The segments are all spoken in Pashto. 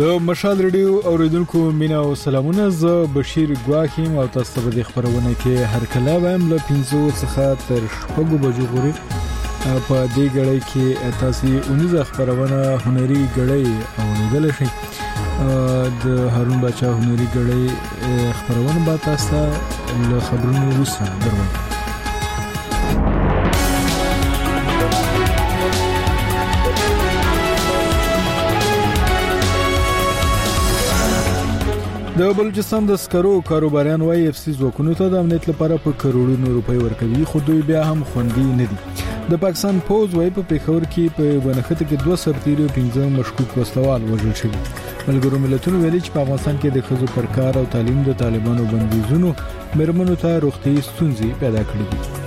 د مشال ریډیو اوریدونکو مینا او سلامونه. زه بشیر ګواخیم او تاسو ته د خبرونه کې هر کله وایم له 5 څخه تر 6 بجو پورې په دې غړې کې تاسو اونیزه خبرونه هنري غړې اوریدل شي. د هارون بچا هنري غړې خبرونه به تاسو له خبرونو وروسته درو. د بلوچستان د سکرو کاروباریان وايي اف سی ځواکونو ته د امنیت لپاره په کروڑونو روپۍ ورکوي، خو دوی بیا هم خوندي نه دي. د پاکستان پوز وايي په پیښور کې په بنخته کې 2 سرتیري او 15 مشکوک وسلوال وژل شوي. ملګرو ملتونو ویلي چې په افغانستان کې د ښځو پر کار او تعلیم د طالبانو بندیزونو مرمنو ته روغتي ستونزې پیدا کړې دي.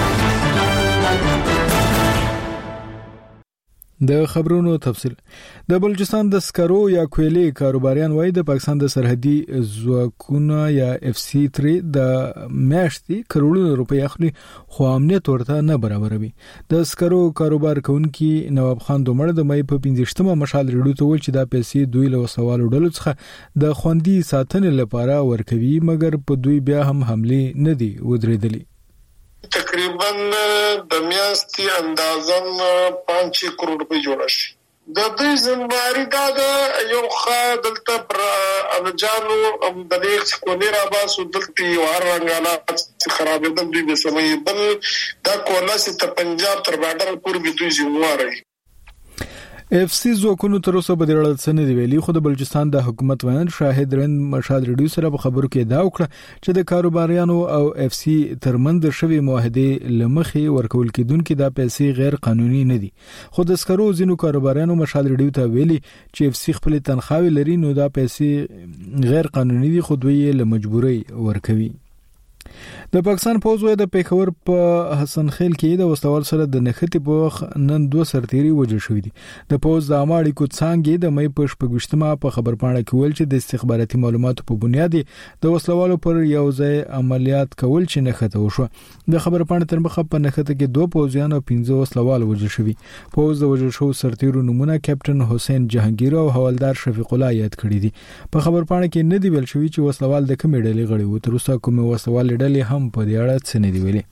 د خبرونو تفصیل. د بلوچستان د سکرو یا کویلې کاروباریان وايي د پاکستان د سرحدي ځواکونو یا اف سی 3 د میاشتې کروڑونو روپۍ اخلي، خو امنیت ورته نه برابروي. د سکرو کاروبار کوونکی نواب خان دومړ د مې په 15مه مشال ریډیو ته ویل چې دا پیسې دوی له سوالو ډلو څخه د خوندي ساتنې لپاره ورکوي، مګر په دوی بیا هم حمله نه دي ودرېدلې. تقریبا د میاشتې اندازن 5 کروڑ روپۍ جوړ شي. د دې زمواري دا یو خدلته پر انجانو د دې کونی را باسو دلته یو رنګاله خرابې د دوی به سمې بل دا کولا سي ته پنجاب تر باډر پورې به دوی زمواري. اف سی ځواکونو تر اوسه په دې اړه څه نه دی ویلي، خو د بلوچستان د حکومت ویاند شاهد رند مشال ریډیو سره په خبرو کې دا وکړه چې د کاروباریانو او اف سی ترمنځ شوی معاهده لمخې ورکول کېدونکې دا پیسې غیر قانوني نه دي. خو د سکرو ځینو کاروباریانو مشال ریډیو ته ویلي چې اف سی خپل تنخواهي لري، نو دا پیسې غیر قانوني دي، خو دوی یې له مجبورۍ ورکوي. د پاکستان پوز وای د پیښور په حسن خیل کې د وسوال سره د نختی په نن 2 سرتیري وژل شوی دي. د پوز د اماړي کو څنګه د مې په شپږشتمه په خبر پاڼه کې ویل چې د استخباراتي معلوماتو په بنیاد د وسلوالو پر یو ځای عملیات کول چې نخته وشو. د خبر پاڼه تر مخه په نخته کې 2 پوزیان او 15 وسلوال وژل شوی. پوز د وژل شو سرتیرو نمونه کیپټن حسین جهانگیر او حوالدار شفیق الله یاد کړی دي. په خبر پاڼه کې نه دی ویل شوی چې وسلوال د کومې ډلې غړي وو. تر اوسه کومه وسلوال ډلې هم په دې اړه څه نه دی ویلي.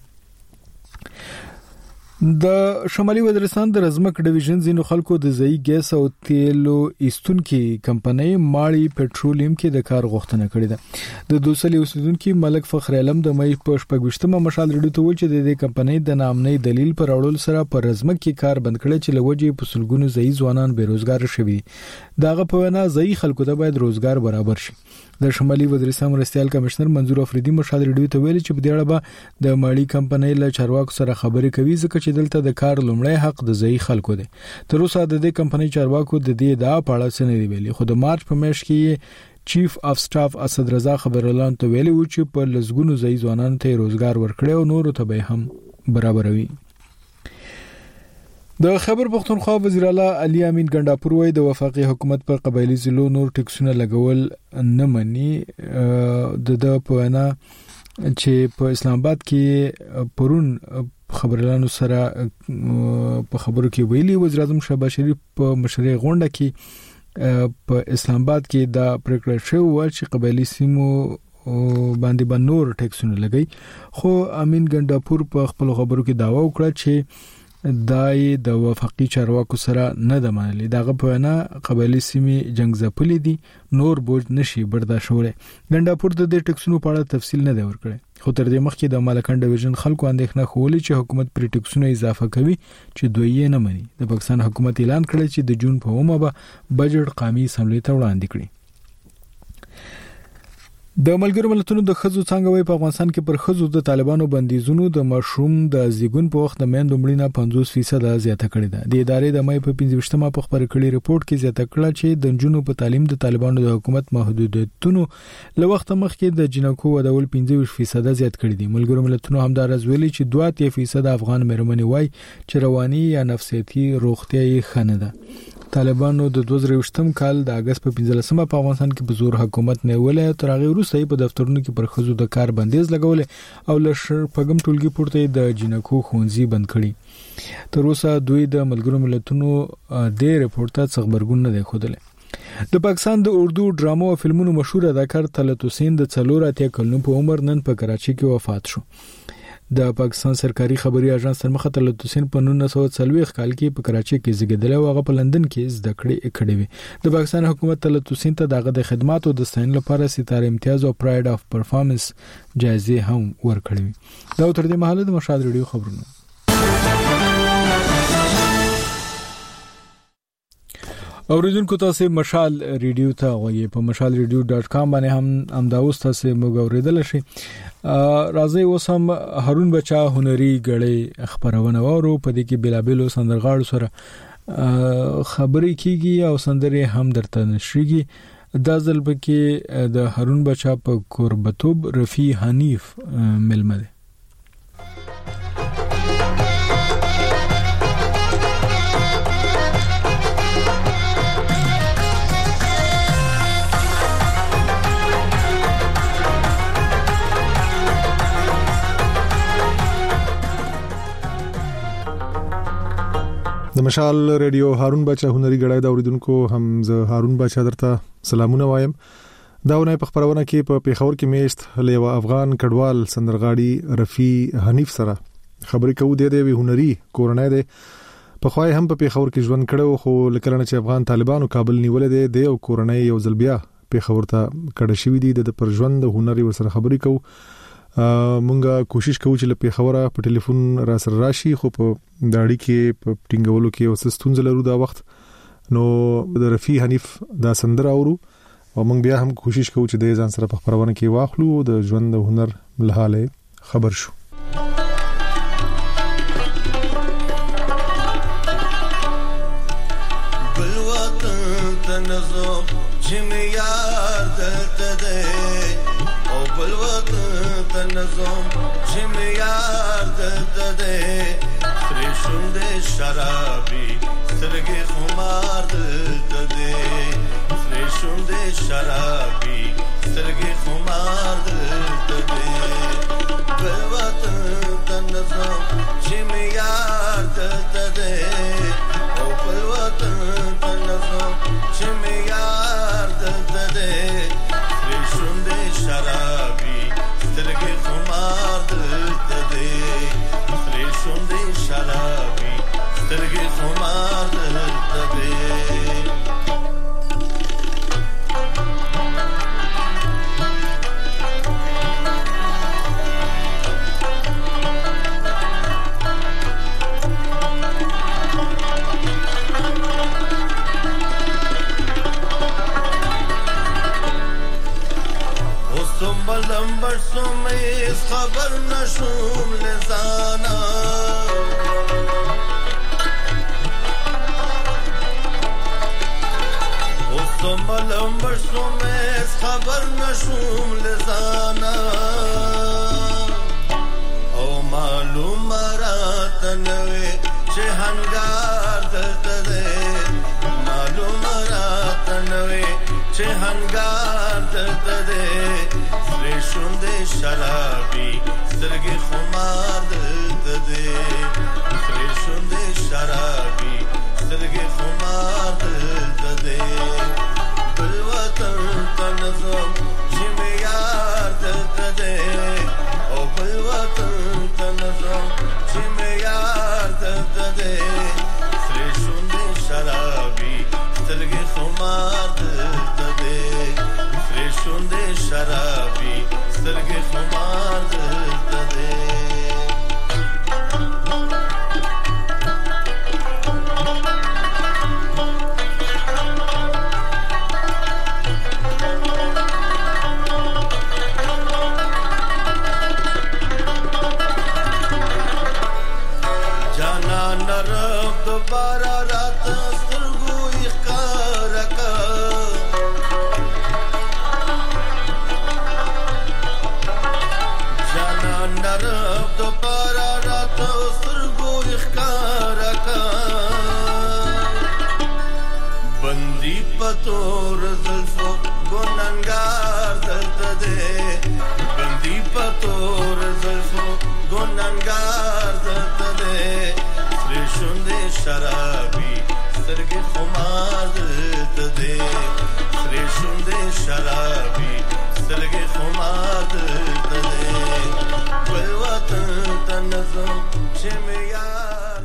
د شمالي وزیرستان د رزمک ډیویژن زینو خلکو د ځای ګیس او تیلو ایستونکو کمپنۍ ماړی پټرولیم کې د کار غوښتنه کړې ده. د دوسلي اوسیدونکو ملک فخر علم د مې په شپږشتمه مشال ریډیو ته ویل چې د دې کمپنۍ د نامنۍ دلیل پر اړول سره په رزمک کې کار بند کړي چې لوجې په سلګونو ځای ځوانان بیروزګار شوي. داغه په وینا ځای خلکو ته باید روزګار برابر شي. د شمالي وزیرستان مرستيال کمشنر منظور افریدي مشال ریډیو ته ویل چې په دې اړه به د ماړی کمپنۍ له چارواکو سره خبرې کوي، ځکه چې دلته د کار لومړی حق د ځای خلکو دی. تر اوسه د دې کمپنۍ چارواکو د دې دا په اړه څه نه دی ویلي، خو د مارچ په میاشت کې چیف اف سټاف اسد رضا خبر اعلان ته ویلي و چې په لزګونو ځای ځوانانو ته روزګار ورکړي او نورو ته به هم برابروي. د خیبر پختونخوا وزیر اعلی علي امین ګنداپور وایي د وفاقي حکومت پر قبایلی ضلعو نور ټیکسونه لګول نه مني. د په وینا چې په اسلام آباد کې پرون خبرلانو سره په خبرو کې ویلي وزیر اعظم شهباز شریف په مشرۍ غونډه کې په اسلام آباد کې دا پریکړه شوې چې قبایلی سیمو باندې نور ټیکسونه لګي. خو امین ګنداپور په خپل خبرو کې داوا وکړه چې دای د وفاقي چارواکو سره نه د منلي. دغه په وینا قبایلی سیمې جنگ ځپلې دي، نور بوج نشي برداشتولی. ګنداپور د دې ټیکسونو په اړه تفصیل نه دی ورکړی، خو تر دې مخکې د مالکان ډیویژن خلکو اندېښنه خولي چې حکومت پر ټیکسونو اضافه کوي چې دوی یې نه مني. د پاکستان حکومت اعلان کړی چې د جون په 9 به بجټ قومي اسمبلی ته وړاندې کړي. د ملګرو ملتونو د خزو څنګه وای په افغانستان کې پر خزو د طالبانو بندیزونو د مشروم د زیګون په وخت د میندو مړینه 50% زیاته کړې ده. د ادارې د مې په 15مه په خبر کړي رپورت کې زیاته کړه چې د جنونو په تعلیم د طالبانو د حکومت محدودیتونو له وخت مخکې د جنکو ودول 25% زیات کړي دي. ملګرو ملتونو همدارز ویلي چې 2% افغان مېرمنې وای چې رواني یا نفسیتي روغتیا یې خنه ده. طالبانو د 2023 کال د اگست په 15مه په افغانستان کې په زور حکومت نیولې، تر هغه وروسته په دفترونو کې پر خزو د کار بندیز لګول او لشر پغم ټولګي پورته د جنکو خونځي بند کړي. تر اوسه دوی د ملګرو ملتونو د ریپورت څخه خبرګون نه دی خوده. د پاکستان د اردو ډرامو او فلمونو مشهور اداکار طلعت حسین د 4 کلونو په عمر نن په کراچي کې وفات شو. د پاکستان سرکاري خبري اژانس تر مخه طلعت حسین په 1940 کال کې په کراچي کې زیږیدل او هغه په لندن کې زده کړې وي. د پاکستان حکومت طلعت حسین ته دغه د خدماتو د ستاینې لپاره ستاره امتیاز او پراید اف پرفارمنس جایزه هم ورکړې. دا تر دې مهاله د مشهد ریډیو خبرونه. اوریدونکو تاسو مشال ریډیو ته غوږی په mashalradio.com باندې هم امداوس تاسو موږ اوریدل شي. راځي وسم هارون بچا هنري غړې خبرونه وورو په دې کې بلابلو سندرغاړو سره خبري کیږي او سندرې هم درته نشريږي. دا ځل پکې د هارون بچا په قربتوب رفي حنیف ملمه. د مشال ریډیو هارون بچا هنري غړای دا اوریدونکو هم زه هارون بچا درته سلامونه وایم. دا ونه په خبرونه کې په پیښور کې میشت لیو افغان کډوال سندرغاړي رفي حنیف سره خبرې کوو. د هنري کورنۍ د په خوای هم په پیښور کې ژوند کړو خو لکه چې افغان طالبانو کابل نیولې د یو کورنۍ یو ځل بیا پیښور ته کډه شوې دي د پر ژوند هنري ورسره خبرې کوو. مونږه کوشش کوو چې په خبره په ټلیفون را سره راشي خو په داړي کې په ټینګولو کې اوس ستونزې لرو دا وخت. نو د رفي حنیف دا سندره اورو او مونږ بیا هم کوشش کوو چې د ځان سره په خبرونه کې واخلو د ژوند د هنر له حاله خبر شو. بلوطن تنزو جمع یار دلته او بلوطن تنظم جمع یار دلته سرشند شرابی سرگ خمار دلته سرشند شرابی سرگ خمار دلته بلوطن تنظم جمع یار دلته او بلوطن تنظم جمع یار دلته سرشند شرابی سرگ خمار دلته سرشند شرابی سرگ خمار دلته. لمبر سومیز خبر نشوم لزانا اوستم لمبر سومیز خبر نشوم لزانا او معلوم مرات نوی چه هنگار دلته ده معلوم مرات نوی چه هنگار دلته ده سرشند شرابی سرگ خمار دلته سرشند شرابی سرگ خمار دلته بلوطن تنظم جمع یار دلته او بلوطن تنظم جمع یار دلته سرشند شرابی سرگ خمار دلته سرشند شرابی سرگ خمار دلته. جانا نرب دوبارہ رات سترگو اخکارکا نرب دوبارہ رات سترگو اخکارکا بندی پتور زلفو گننگار دلته ده بندی پتور زلفو گننگار دلته ده سرشند شرابی سرگ خمار دلته دې سری شوندې شرابي سترګې خمار دلته دې بل وطن ته نظم چې معیار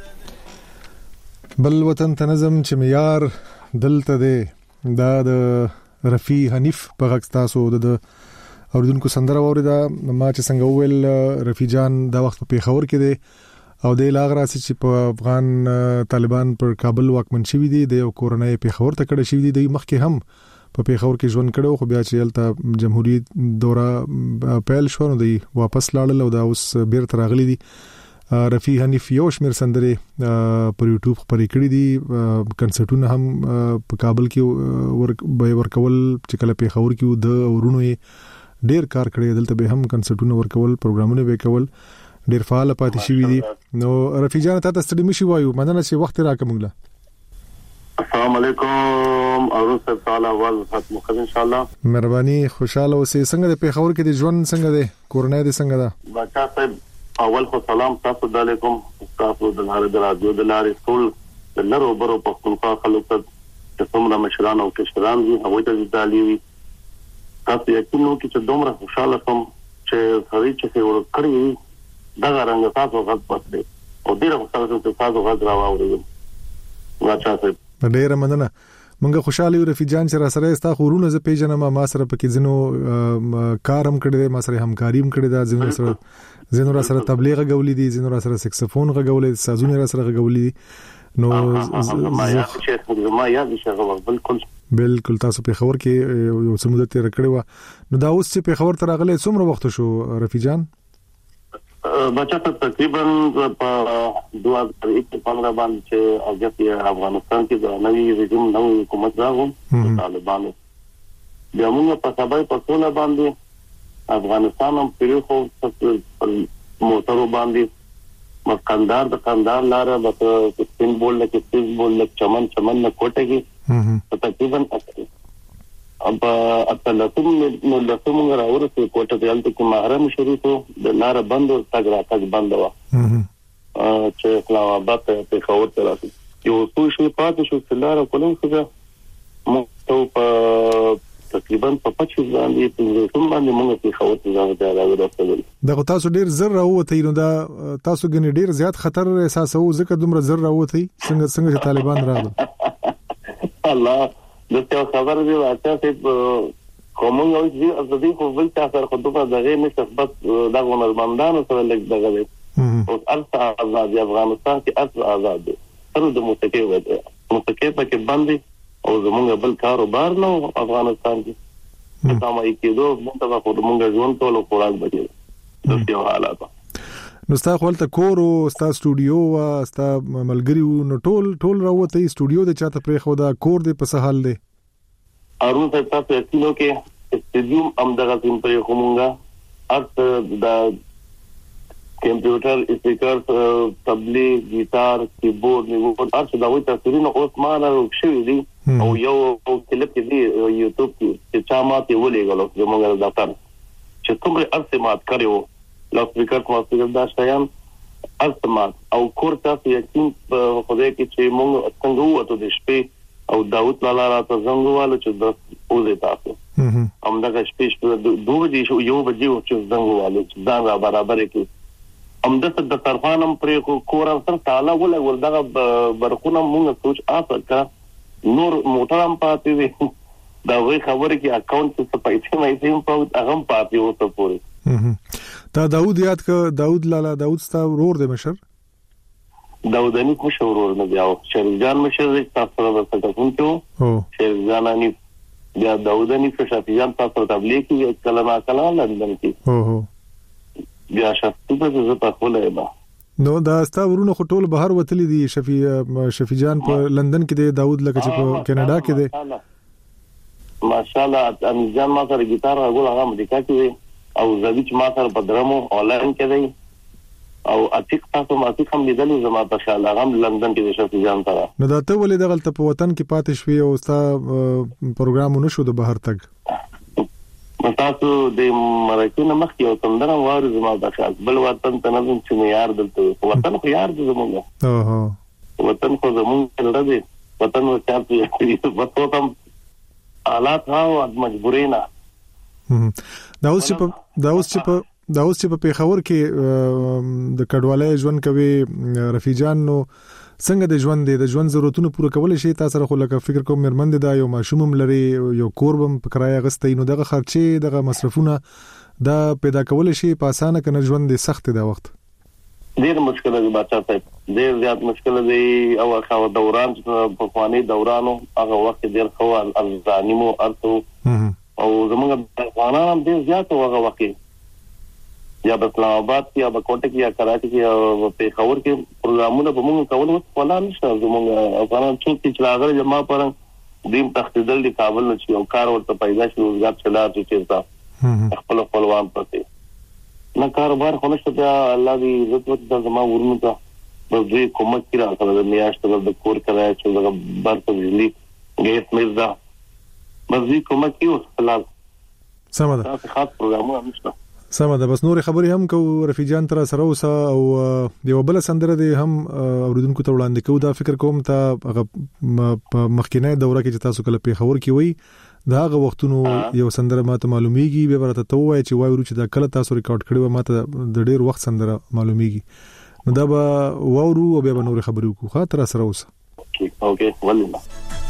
بل وطن ته نظم چې معیار دلته دې دا د رفیع حنیف په غږ تاسو د اوریدونکو سندره اوریدا ما چې څنګه وویل رفیع جان دا وخت په پیښور کې دی او د لاغراسي چې په افغان طالبان پر کابل واکمن شوی دي د یو کورنۍ پیښور ته کډه شوی دي د مخکې هم په پیښور کې ژوند کړو خو بیا چې الته جمهوریت دوره پیل شو نو دی واپس لاړل او دا اوس بیرته راغلي دي رفیع حنیف یو شمیر سندره پر یوټیوب خبرې کړې دي کنسرټونه هم په کابل کې ورکول چې کله پیښور کې د ورونو ډیر کار کړی دلته به هم کنسرټونه ورکول پروګرامونه وکول ډیر فعال پاتې شوی دي نو رفیع جان ته ستړي مشي وایو مننه چې وخت راکمږه السلام علیکم او سب تعالی ول ختم ان شاء الله مهرباني خوشاله اوسې څنګه د پیښور کې د ژوند څنګه ده کورنۍ د څنګه ده بچا صاحب اول خو سلام تاسو علیکم تاسو د رادیو د لارې ټول د لرو برو پښتونخوا خلک ته څومره مشران او کشران دي هغه ته دالي وي تاسو یقینو چې دومره خوشاله کوم چې هغه چې ورکړي دا رنګ تاسو غږ پاتې او ډیره خوشاله ته تاسو غږ راوړئ واچا صاحب ډیره مننه مونږه خوشاله یو رفیع جان چې را سره استا خورونه ز پیژنم ما سره پکې زینو کارم کړی ما سره همکاریم کړی دا زینو را سره تبلیغ غولې دي زینو را سره سکسفون غولې سازونه را سره غولې دي نو ما یاد شغه بالکل تاسو په خبر کې یو څه مدته رکړې و نو دا اوس چې په خبر تر غلې څومره وخت شو رفیع جان بچا تقریبا په 2015 باندې چې افغانستان کې د نوي رژیم نوې حکومت راغو طالبانو بیا موږ په سبا په ټول باندې افغانستان هم پیرو خو موټرو باندې مکندار د کندار لاره د سیمبول چمن نه کوټه کې تقریبا اب اتلاتم نو لاتم راورته کوټه د الته کې محرم شریفو د لاره بند او تګ بند و چې اسلام آباد ته خبر تراسي یو څو شي پاتې شو چې لاره کولم څنګه مو په تقریبا په 25 باندې کوم باندې موږ په خبر راغلی دا تاسو ډیر زر راوته نو دا تاسو غني ډیر زیات خطر احساسو ځکه دومره زر راوته څنګه طالبان راغله الله دغه خبر دی واته چې کوم یو چې د دې خو ول تاسو خطوبه دغه نسبت دغه نرمندانو سره لګ دغه دی او ارث آزاد افغانستان کې ارث آزاد دی تر د متکي پکې باندې او زمونږ بل کاروبار نو افغانستان کې تاسو یې کېدو موږ ته موږ ژوند ټول خوراک بچي د یو حالات نو تاسو ولته کور او تاسو سټوډیو او تاسو ملګری نو ټول راوته سټوډیو د چاته پرې خو دا کور دې په سهال دی ارون تاسو یقینو کې سټډیوم هم دغه تیم پرې کومګه ارت دا کمپیوټر سپیکر تبلیغ گیتار کیبورډ نیو ارت دا وایي تاسو نو اوس ما نه شوی دی او یو کلیپ کې دی یوټیوب کې چې چا ماته ولېګلو زموږ د دفتر چې څومره ارت مات کړو لاسپیکر دا شایان ارتمات او کورتا یقین خدای کې چې موږ څنګه وته د شپې او داوود لاله راته زنګواله چې د اوزه تاسو همدغه شپې دوه دي شو یو بجې چې زنګواله چې دا برابر کې همدغه د طرفانم پرې کور سره تعالی ولدغه برخونه موږ سوچ آسکا نور موټرام پاتې وي دا وی خبره کې اکاونټ څه پیسې مې په هغه پاتې وته پورې تا داوود یاد ک داوود لالا داوود ستا ورور دی مشر داودانی مشر ورور نه بیا شریجان مشر تاسو سره ورته کوم شریجانانی بیا داودانی شفیان تاسو تبلیغ کې کلمه لندن کې بیا شفیع په خپله ما نو دا ستا ورونه خټول بهر وتلی دي شفیجان په لندن کې دی داوود لکه چې په کینیډا کې دی ماشاءالله انجام ما سره ګیتار غول هغه امریکا کې او زوی چې ما سره په درمو آنلاین کې دی او اتیک تاسو ما اتیک هم لیدل زما په شاله هم لندن کې د شفیجان سره نو دا ته ولې دغه په وطن کې پاتې شوې او ستا پروګرام نشو د بهر تک تاسو د مرکه مخکې او تندره واره زما د خاص بل وطن ته نه چې یار دلته وطن خو یار دې زمونږ وطن خو زمونږ لري وطن و چاپی بس تم حالات او مجبورینا دا اوس چې په پیښور کې د کډوالۍ ژوند کوي رفیع جان، نو څنګه د ژوند ضرورتونو پوره کول شي؟ تاسو سره خو لکه فکر کوم مرمند دا یو ماشوم لري، یو کوربم په کرایه غستې، نو دغه خرچې دغه مصرفونه دا پیدا کول شي په اسانه کنه ژوند د سخت دا وخت ډیر مشکل دی بچا ته، ډیر زیات مشکل دی. او خو دوران په خواني دورانو هغه وخت ډیر خو الزانیمو ارتو او زموږ افغانان ډیر زیات هغه وخت یا په اسلام آباد کې یا په کوټه کې یا کراچي کې او په پیښور کې پروګرامونه به موږ کول وس ولا نشته. زموږ افغانان چې راغلي جما پر دیم تختیدل دی کابل نه چې او کار ورته پیدا شي، روزګار چلا چې خپل خپلوان پته نه کاروبار خلک ته الله دې عزت د زما ورونو ته بس دې کومک کړه سره د میاشت د کور کرای چې د برته بجلی ګیس مزدا بس دې کومک کیو خلال سم ده خاص پروګرامونه نشته. سم ده، بس نور خبري هم کو رفیع جان تر سره اوسه او یو بل سندره دې هم اوریدونکو ته وړاندې کو. دا فکر کوم ته مخکینه دوره کې چې تاسو کله پیښور کې وي دا هغه وختونو یو سندره ماته معلومیږي، به ورته ته وای چې وای ورو چې دا کله تاسو ریکارډ کړی و ماته د ډیر وخت سندره معلومیږي، نو دا به وورو او به نور خبرې وکړو. خاطر سره اوسه اوکې ولله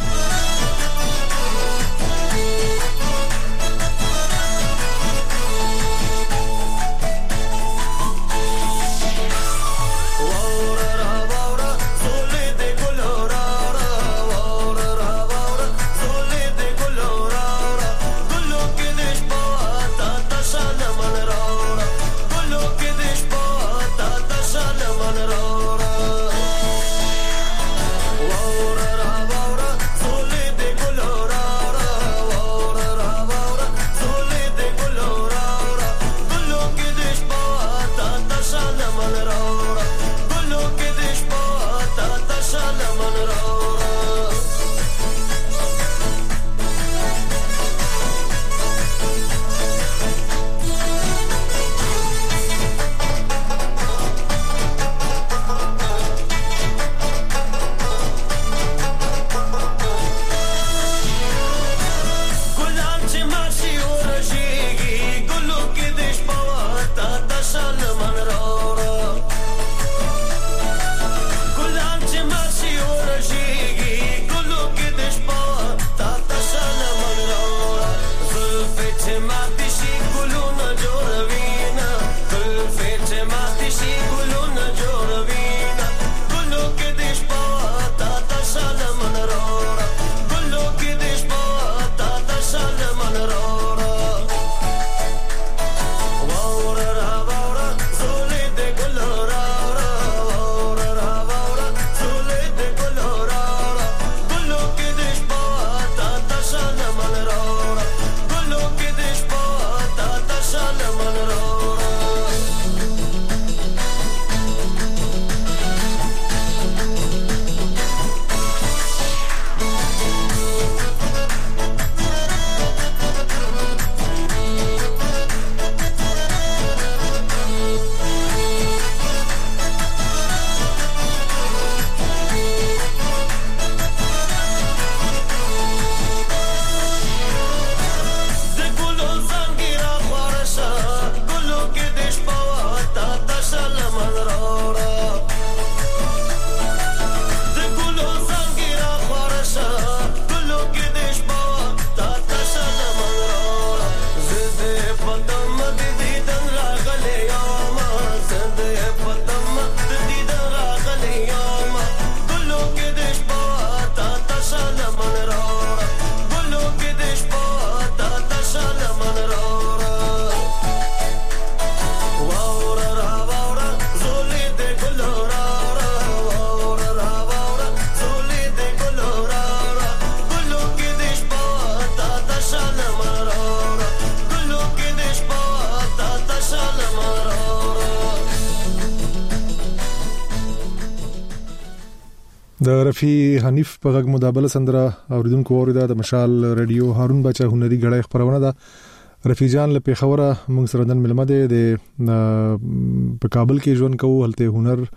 د رفیع حنیف په غږ مدابله سندره اوریدونکو اوریدا د مشال رادیو هارون بچا هنري غړای خبرونه ده. رفیع جان له پیښوره موږ سره نن ملمه ده د په کابل کې ژوند کوو، هلته هنر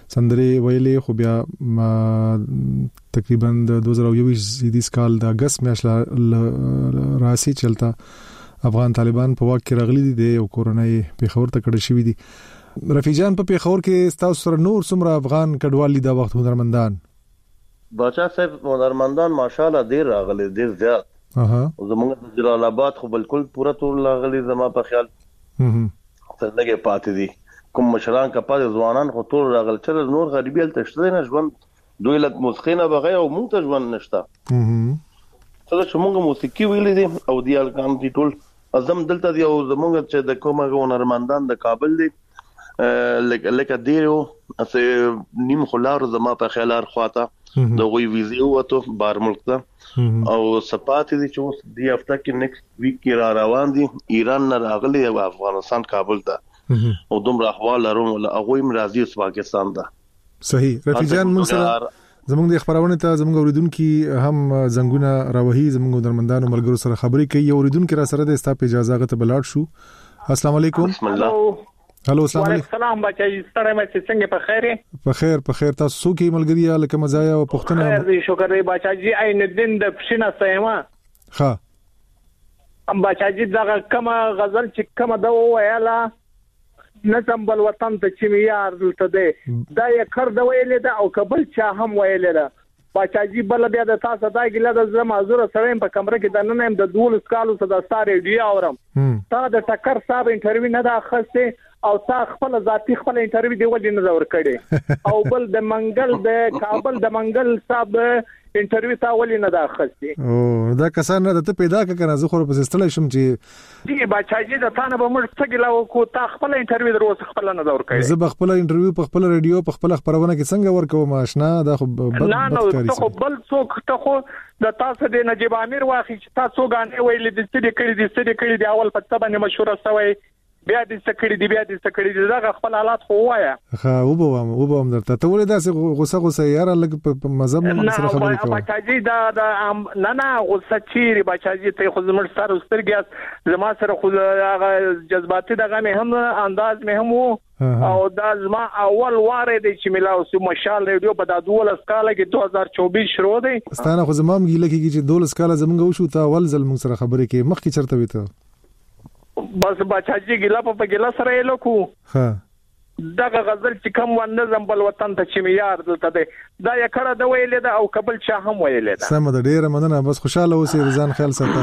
سندري ویلې خو بیا تقریبا د 2021 کال د اگست میاشت راسي چلتا افغان طالبان په واک کې راغلي دي او کورونای پیښور ته کډه شوی دي. رفیع جان په پیښور کې تاسو سره نور څومره افغان کډوالي دا وخت هنرمندان؟ باچا صاحب هنرمندان ماشاءالله ډیر راغلي، ډیر زیات. زمونږ د جلال آباد خو بالکل پورا ټول راغلي، زما په خیال څنګه پاتې دي کوم مشران کپاله ځوانان خو ټول راغلي چې نور غریبي ال تشته نه ژوند دوی له موسیقي نه بغیر او مونږ ته ژوند نشته. څه چې مونږ موسیقي ویلې دي او دی الکان دي ټول ازم دلته دی او زمونږ چې د کومه هنرمندان د کابل دي لکه دیرو اسه نیم خلار زما په خیال ارخواته د غوي ویزه وته بار ملک ته او سپات دي چې دی هفته کې نیکسټ ویک کې را روان دي ایران نه راغلي او افغانستان کابل ته او دومره احوال لرم ول هغه مرضی اوس پاکستان ته. صحیح. رفیع جان موږ سره زموږ د خبرونه ته زموږ اوریدونکو هم زنګونه راوهي زموږ درمندانو ملګرو سره خبرې کوي. اوریدونکو را سره د استاپ اجازه غته بلاړ شو. السلام علیکم. بسم الله. هلو السلام علیکم. السلام بچای ستړی مې څنګه په خیره؟ په خیر تاسو څوک یې ملګری یا لکه مزایا او پښتنه؟ خیر دې شکر دې بچای عین دین د پښینه سیمه. ها ام بچای دا کومه غزل چې کومه دا ویاله نظم بل وطن ته چې یار دلته دی دا یې کړ دا ویلې دا او قبل چا هم ویلې دا بچای بل بیا د تاسو دا ګله د زما زوره سره په کمره کې د نن هم د 12 کالو څخه د ستاره ریډیو اورم تا د ټکر صاحب انټرویو نه دا خسته او تا خپل ذاتی خپل انټرویو دی ولې نه زور کړي او بل د منګل د کابل د منګل صاحب انټرویو تا ولې نه دا خسته او دا کسان نه ته پیدا کړه زه خو په ستل شم چې دی بچای د تانه به موږ څه ګلاو کو تا خپل انټرویو دروس خپل نه زور کړي زه خپل انټرویو په خپل ریډیو په خپل خبرونه کې څنګه ورکوم آشنا دا خو نه ته خو بل څوک ته خو د تاسو د نجيب امیر واخی چې تاسو غانې ویلې د ستړي کړي دی اول په تبه مشوره سوی بیا د سکړی دی دا خپل حالات خو وایا. ها وبوم درته ته ولې داسې غوسه یاره لګ په مذهب نه سره خبرې کوي؟ بچاجي دا نه غوسه چیرې بچاجي ته خو زموږ سره سترګې زما سره خو هغه جذباتي دغه مې هم انداز مې هم او دا زما اول واره دی چې ملاو سو مشال ریډیو په 12 کال کې 2024 شروع دی. ستانه خو زما مګیله کې چې 12 کال زمونږ وشو ته اول ځل موږ سره خبرې کې مخکې چرته وته بس بچاجي ګلا په ګلا سره یې لکو دغه غزل چې کوم و نظم بل وطن ته چې یار دلته دی دا یې کړه دا ویلې دا او قبل چا هم ویلې دا سم د ډیره مننه بس خوشاله اوسې ځان خیال ساته.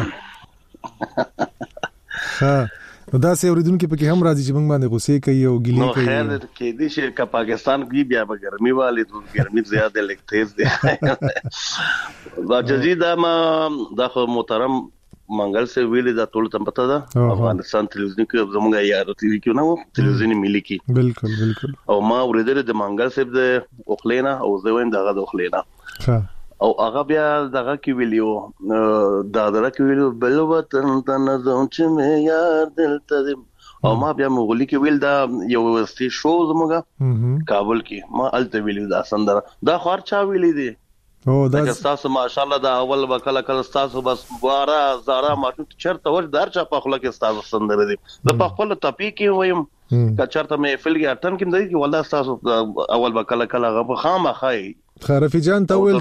نو دا سه اوریدونکو پکې هم راځي چې موږ باندې غوسه کوي او ګیلې کوي. نو خیر کې دي چې پاکستان کې بیا به ګرمي والی تو ګرمي زیاده لګتیز دي راځي دا خو محترم منګل سے ویلې دا ټول ته پته ده افغانستان تلویزیون کې زموږه یاد ټي وي کې نو تلویزیون ملي کې بالکل او ما ورېدل د منګل صاحب د اوخلینا او زه وایم دغه د اوخلینا او هغه بیا دغه کې ویلیو دا دغه کې ویلیو بل وطن ته نظم چې مې یار دلته او ما بیا مغولي کې ویل دا یو وستي شو زموږه کابل کې ما الته ویلیو دا سندره دا خارچا ویلې دي او دا تاسو ماشاءالله دا اول وکاله کله تاسو بس بواره زارا ماټو چرته ور درچا په خپل کې تاسو سندره دي د په خپل ټاپي کې وایم که چرته مې فل کې اټن کې دی والله تاسو اول وکاله کله غو خامخای رفیع جان تاول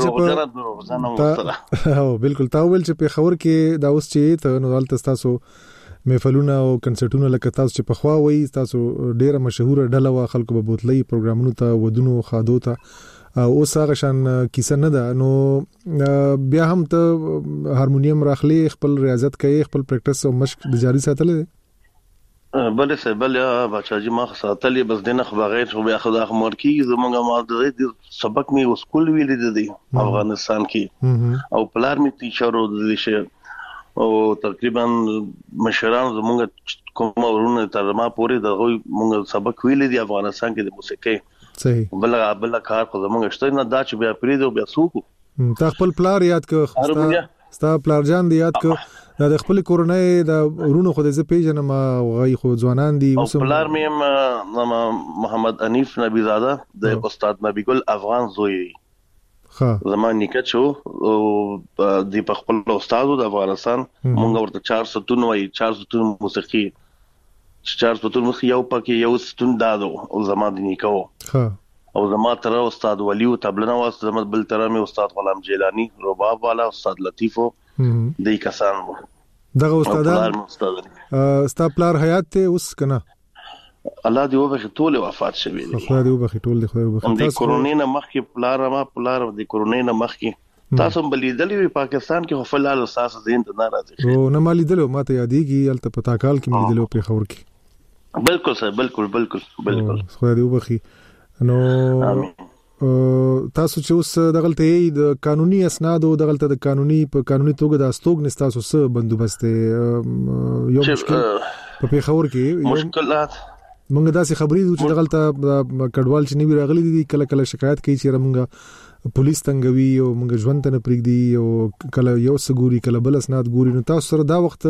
چې او بالکل تاول چې په خبر کې دا اوس چې ته نو ولته تاسو محفلونه او کنسرټونه لکه تاسو چې په خوا وای تاسو ډیره مشهور ډله وا خلکو په بوتلې پروګرامونو ته ودونو خادو ته اوس هغه شان کیسه نه ده نو بیا هم ته هارمونیم راخلی خپل ریاضت کوي خپل پریکټس او مشق جاری ساتلې بل څه بل بچاجي ما ساتلې بس دنه خو بغیر خو بیا خدا خمر کی زمونږه ما د سبق می اسکول ویلې دي افغانستان کې او پلار می ټیچر و د شه او تقریبا مشران زمونږه کوم ورونه ترما پورې د مونږ سبق ویلې دي افغانستان کې د موسیقي صحیح بل کار خو زمونږ شته نه دا چې بیا پریدو بیا سوکو تا خپل پلار یاد کړ ستا پلار جان دی یاد کړ د خپل کورنۍ د ورونو خو د زه پیژنم غي خو ځوانان دي او پلار مې محمد انیف نبی زاده د استاد نبی ګل افغان زوی زمان نیکه شو او د خپل استادو د افغانستان مونږ ورته 4 ستون وای 4 ستون موسیقي 4 ستون موسیقي یو پکې یو ستون دادو او زمان د نیکو او زما تر استاد ولی او تبلنه واست زما بل تر مې استاد غلام جیلانی رباب والا استاد لطیفو دې کسان وو دغه استادان ستا پلار حیات ته اوس کنه الله دې وبخي ټول وفات شوی دي خدای دې وبخي ټول دې خدای وبخي د کورونا نه مخکې پلار د کورونا نه مخکې تاسو بلیدلې پاکستان کې خفلال اساس زین ته ناراضي او نه مالي دلو ماته یادېږي الته پتا کال کې مې دلو په خور کې بالکل سر بالکل خدای دې وبخي نو تاسو چې اوس دغلته د قانوني اسناد او دغلته د قانوني توګه د استوګ نستاسو سره بندوبست یو مشکل په پیښور کې مشکلات موږ داسې خبرې چې دغلته کډوال چې نیو راغلي دي کله شکایت کوي چې موږ پولیس تنګوي او موږ ژوند ته نه پرېږدي او کله یو سګوري کله بل اسناد ګوري نو تاسو سره دا وخت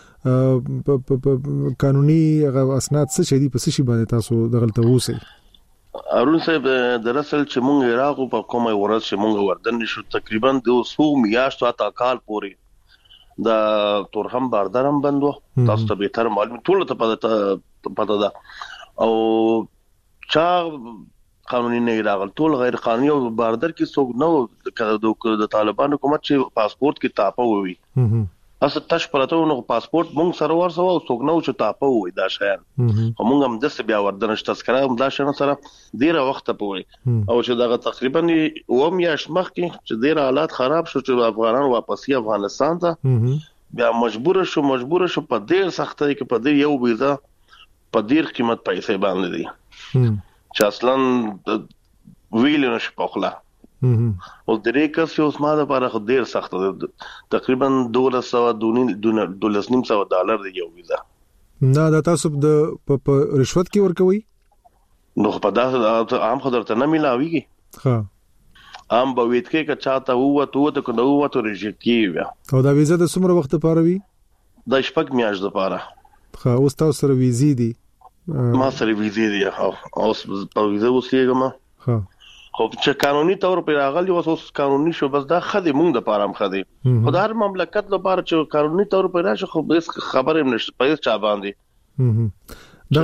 قانوني اسناد څه شي دي په څه شي باندې تاسو دغلته ووسئ ارون صاحب دراصل چې مونږ عراق په کومه ورځ چې مونږ وردن شو تقریبا 200 میاشتو تا کال پورې دا تورهم باردارم بندو تاسو ته به تر معلوم ټول ته پته ده او چا قانوني نه راغل ټول غیر قانوني او باردار کې څوک نو د طالبانو حکومت چې پاسپورت کې تاپه وي اس تاسو پرته نو پاسپورت مونږ سره ورسو او څوک نو چې تاپه وي دا شایان مونږ هم د بیا وردن تذکره هم دا شنه سره ډیره وخت پوي او چې دا تقریبا و میاش مخ کې چې ډیره حالات خراب شو چې افغانان واپسی افغانستان ته بیا مجبور شو په ډیر سختۍ کې په ډیر یو ویزا په ډیر قیمت پیسې باندې دي چې اصلا ویل نشي پخلا او درې کس یو اسما د لپاره خو ډیر سخت ده تقریبا $200 دی یو ویزا نه دا تاسو د رشوت کې ورکوي نو په دا عام خبر ته نه ملاويږي ها عام به ویت کې که چاته وته کنه وته ریجیکټ کیږي او دا ویزا د څومره وخت لپاره وي د شپږ میاشتې لپاره ها اوس تاسو سره ویزې دي ما سره ویزې دي اوس په ویزا وسیګم ها خو چې قانوني تور په راغلی اوس قانوني شو بس دا خدي مونږ د پاره هم خدي خدای هر مملکت لپاره چې قانوني تور په راشه خو بس خبره هم نشته په چا باندې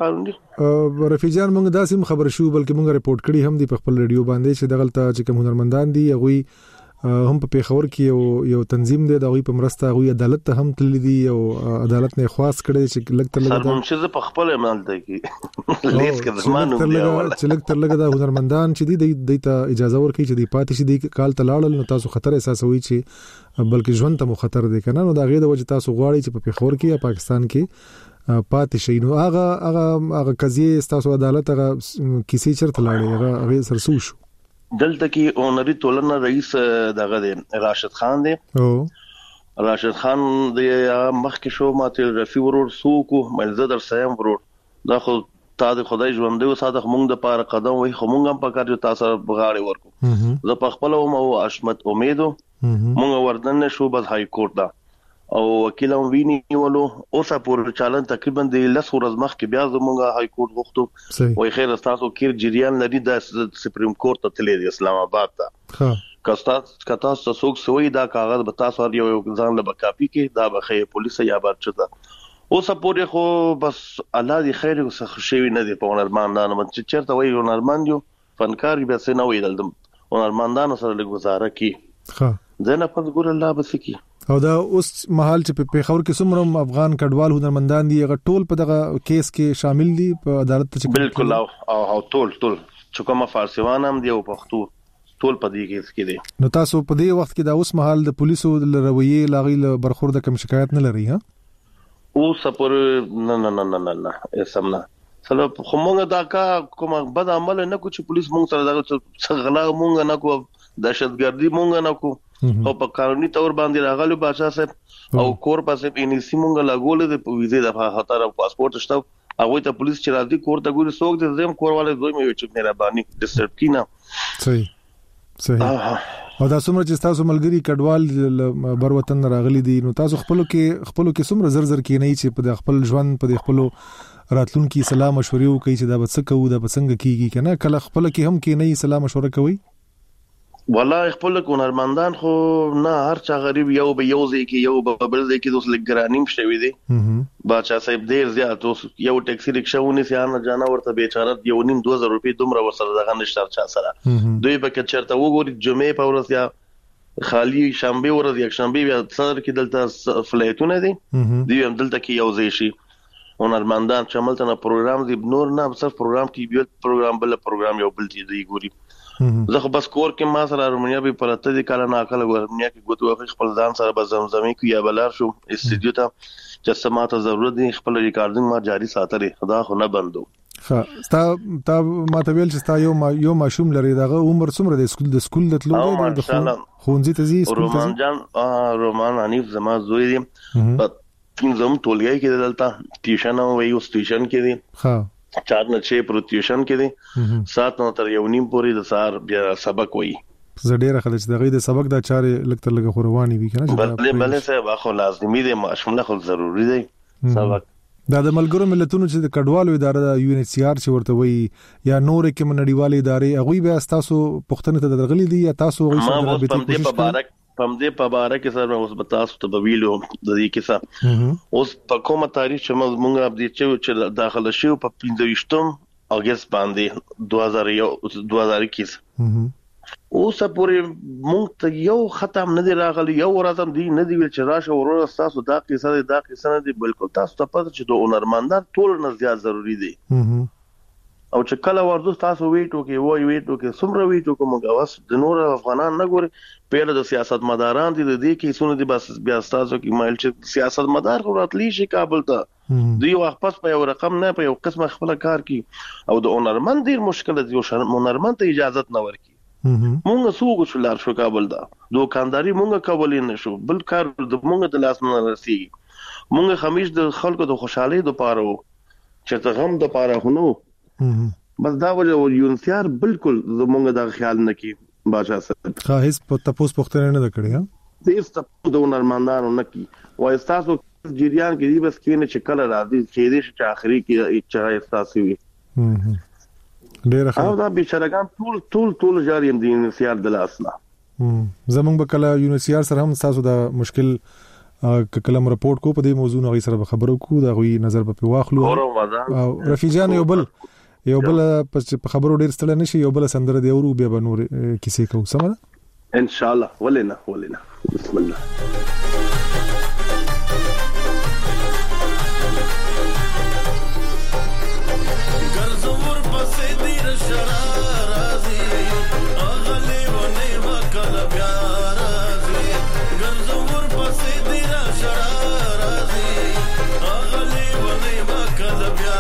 دغلته رفیجان مونږ داسې خبر شو بلکې مونږ ریپورت کړی هم دی په خپل ریډیو باندې چې دغلته چې کوم هنرمندان دي هغه هم په پیښور کې یو تنظیم دی دا غوي په مرسته غوي عدالت ته هم تللی دي او عدالت نه خواست کړي چې لګ تر لګ سر منشز په خپل عمل دی کې لیس کې زمانو بیا ولا چې لګ تر لګ دا هنرمندان چې دی ته اجازه ورکړي چې دی پاتې شي دی کال تلاړل نو تاسو خطر احساسوي چې بلکې ژوند ته مو خطر دی کنه نو دا غي د وجه تاسو غواړي چې په پیښور کې یا پاکستان کې پاتې شي نو هغه قضیه تاسو عدالت هغه کیسې چرته لاړې هغه سرسو شو دلته کې اونري ټولنه رئیس دغه دی راشد خان دی او راشد خان دی مخکې شو ماته رفیع ورور سوکو ملزدر سیم ورور دا خو تا د خدای ژوند دی صادق مونږ د پاره قدم وای خو مونږ هم پکار جو تاسو بغاړي ورکو زه په خپل او اشمت امیدو مونږ وردن شو بس های کورټ دا او وکیل هم ویني ولو اوسه پور چالان تقریبا د لس ورځ مخکې بیا زموږه های کورټ غوښتو وای خیر تاسو کیر جریان لري د سپریم کورټ ته تللی اسلام آباد ته کتا څوک سوی دا کاغذ به تاسو یو ځان له کاپی کې دا به پولیس یا بار چتا اوسه پورې خو بس الله دې خیر وسه شوی نه دی په هنرمندانو چې چیرته وای هنرمند یو فنکار به څه نه وای دلته هنرمندانو سره له گزاره کی ځنه پد ګور الله بس کی او دا اوس محل چې په پیښور کې څومره افغان کډوال هنرمندان دي هغه ټول په دغه کیس کې شامل دي په عدالت ته بالکل او ټول چې کومه فارسیوان هم دی او پښتو ټول په دې کیس کې دي نو تاسو په دې وخت کې دا اوس محل د پولیسو د رویې لاغي له برخورد کوم شکایت نه لري ها او سپور نه اسمنا سلام خو مونږ دا کا کومه بد عمل نه کو چې پولیس مونږ سره دا څه غلا مونږ نه کو دهشتګردي مونږ نه کو او په قانوني تور باندې راغلو بادشاہ صاحب او کور پاسه انیسی مونږ لګول د ویزه د خطر پاسپورت شته هغه ته پولیس چې راځي کور ته ګوري څوک د زم کور والے دوی مې چې مهرباني ډیسټرب کینا صحیح او دا څومره چې تاسو ملګری کډوال بر وطن راغلي دي نو تاسو خپل کې څومره زر کې نه چې په خپل ژوند په خپل راتلونکي سلام مشورې کوي چې دا به څه کوو دا به څنګه کیږي کنه کله خپل کې هم کې نه سلام مشوره کوي والله خپل هنرمندان خو نه هر چا غریب یو به یو ځای کې یو به بل ځای کې اوس لګرانیم شوی دی باچا صاحب ډیر زیات اوس یو ټیکسي رکشاونه سیانه جانا ورته بیچاره 1.5-2,000 روپۍ دومره ورسره دغه نشته چا سره دوی به کې چرته وګوري جمعې په ورځ یا خالی شنبه ورځ یک شنبه بیا صدر کې دلته فلایټونه دي دوی هم دلته کې یو ځای شي هنرمندان چې عملته نه پروګرام دی نور نه صرف پروګرام کې یو پروګرام بل پروګرام یو بل دی ګوري زه خو بس کور کې ما سره رومنیا به پرته دي کله نه کله ورمنیا کې ګوتو خپل ځان سره به زمزمي کو یا بلار شو استودیو ته چې سماته ضرورت دي خپل ریکارډینګ ما جاری ساتره خدا خو نه بندو تا ما ته ویل چې تا یو ماشوم لري دغه عمر څومره د سکول د تلو د خونځي ته زی سکول رومان جان رومان حنیف زما زوی دی پینځم ټولګي کې دلته ټیوشن او یو سټیشن کې دي ها 4 نه 6 پر ټیوشن کې دي 7 نو تر 1:30 پورې د سار بیا سبق وایي زړه راخله چې دغه د سبق د چارې لکه لګه خورواني وي کنه بل صاحب اخو لازمي دي ماشومله خو ضروری دی سبق دا د ملګرو ملتونو چې د کډوالو اداره د یو ان ایچ سی آر چې ورته وایي یا نور کې منډیوالي ادارې هغه به تاسو پښتنه ته درغلي دي یا تاسو هغه سره به کوشش پمدې په باره کې سره اوس بتاسو ته ویلو د دې کیسه اوس په کومه تاریخ چې موږ اپډیټ چې داخله شو په 15 اگست باندې 2021 اوس پورې موږ ته یو ختم نه دی راغلی یو ورځم دی نه دی ویل چې راشه ورور تاسو دا قصه نه دی بالکل تاسو ته پته چې د هنرمندان ټول نه زیات ضروری دی او چې کله ورته تاسو ویټو کې څومره ویټو کوم غواس د نور افغانان نه ګوري پیله د سیاست مداران دي د دې کې سونه دي بس بیا تاسو کې مایل چې سیاست مدار خو راتلی شي کابل ته دوی واپس په یو رقم نه په یو قسمه خپل کار کوي او د هنرمند ډیر مشکل دي او هنرمند ته اجازه نه ورکي مونږ سوق شولار شو کابل دا دوکانداري مونږ کولې نه شو بل کار د مونږ د لاس نه رسي مونږ خمیش د خلکو د خوشحالي د پاره چې ته غم د پاره هونو بس دا وجه یونسیار بالکل زمونږ دا خیال نه کی بادشاہ صاحب خاص په تاسو پختنه نه کړی ها دې ست د هنرمندانو نه کی وای تاسو جریان کې دی بس کینه چې کله راځي چې دې چې اخري کې چې تاسو وي ډیر ښه او دا بیچارهګان ټول جاری هم دي یونسیار د لاسنا زمونږ به کله یونسیار سره هم تاسو دا مشکل کلم رپورټ کو په دې موضوع نه غي سره خبرو کو دا غوي نظر په واخلو او رفیجان یو بل په خبرو ډیر ستل نشي یو بل سندره دی او بیا به نور کیسه کو سمه ان شاء الله ولنا بسم الله ګرځور پسې دیر شرارازي اغلی ونه وکړه بیا راځي ګرځور پسې دیر شرارازي اغلی ونه وکړه بیا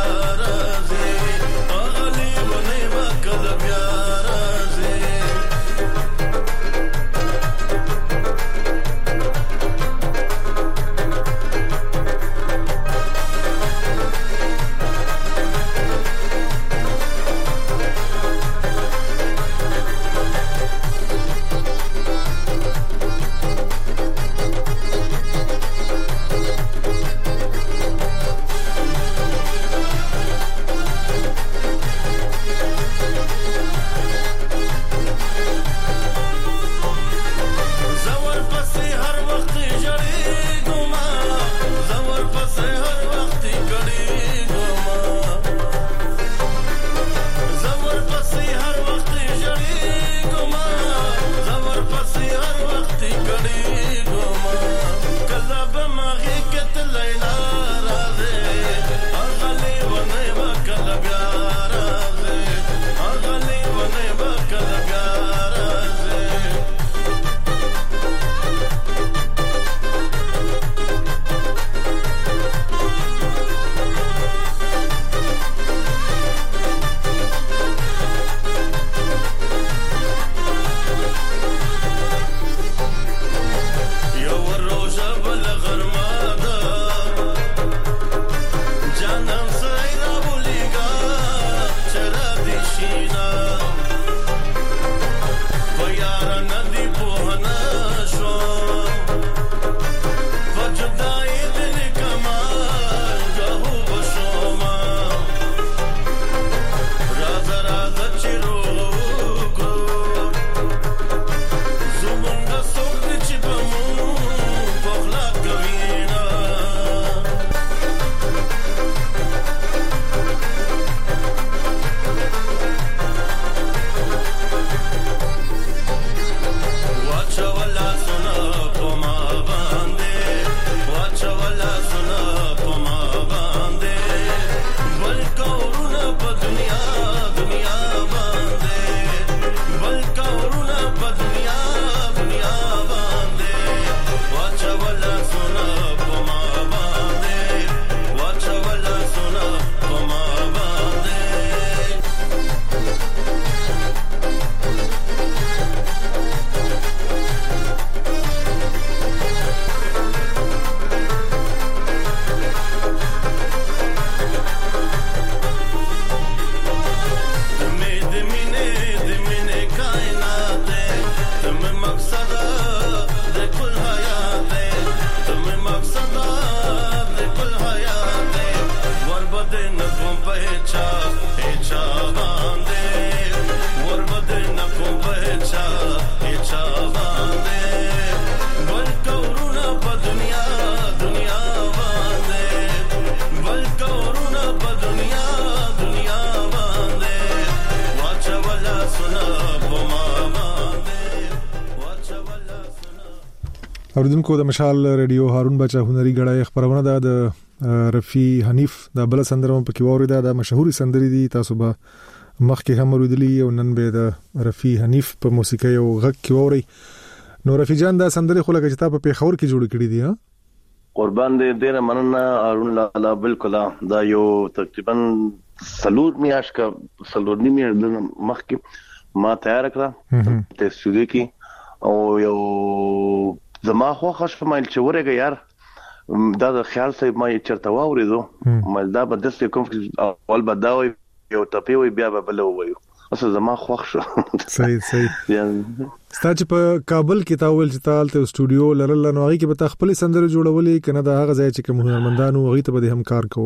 بچا اچا باندې وربد نه کو بچا اچا باندې بل کورونا په دنیا دنیا باندې بل کورونا په دنیا دنیا باندې واچا ولا سنا بما باندې واچا ولا سنا. اوریدونکو د مشال ریډیو هارون بچا هنري غړای خبرونه ده د رفي حنیف د بل سندره په کې وریدا د مشهوري سندري دي تاسو به مخکې هم وریدلی او نن به د رفي حنیف په موسیقي او غږ کې ووري. نو رفي جان دا سندري خو لکه چې تا په پیښور کې جوړ کړی دي ها قربان دې ډېر مننه هارون لالا. بالکل دا یو تقریبا سلور میاش کا سلور نیمه مخکې ما تیار کړه ته سټوډیو کې او یو زما خو خوش فمایل چې ورګه یار دا د خیال صاحب ما چرته واوریدو ما دا به د څه کوم اول بداوي یو ټپي وي بیا به بل وایو اصل زما خوښ شو. صحیح ستاسو په کابل کې تاول چې تالته سټوډیو لرل نو هغه کې به خپل سندره جوړولې کنه دا هغه ځای چې کوم هنرمندانو هغه ته به هم کار کوو.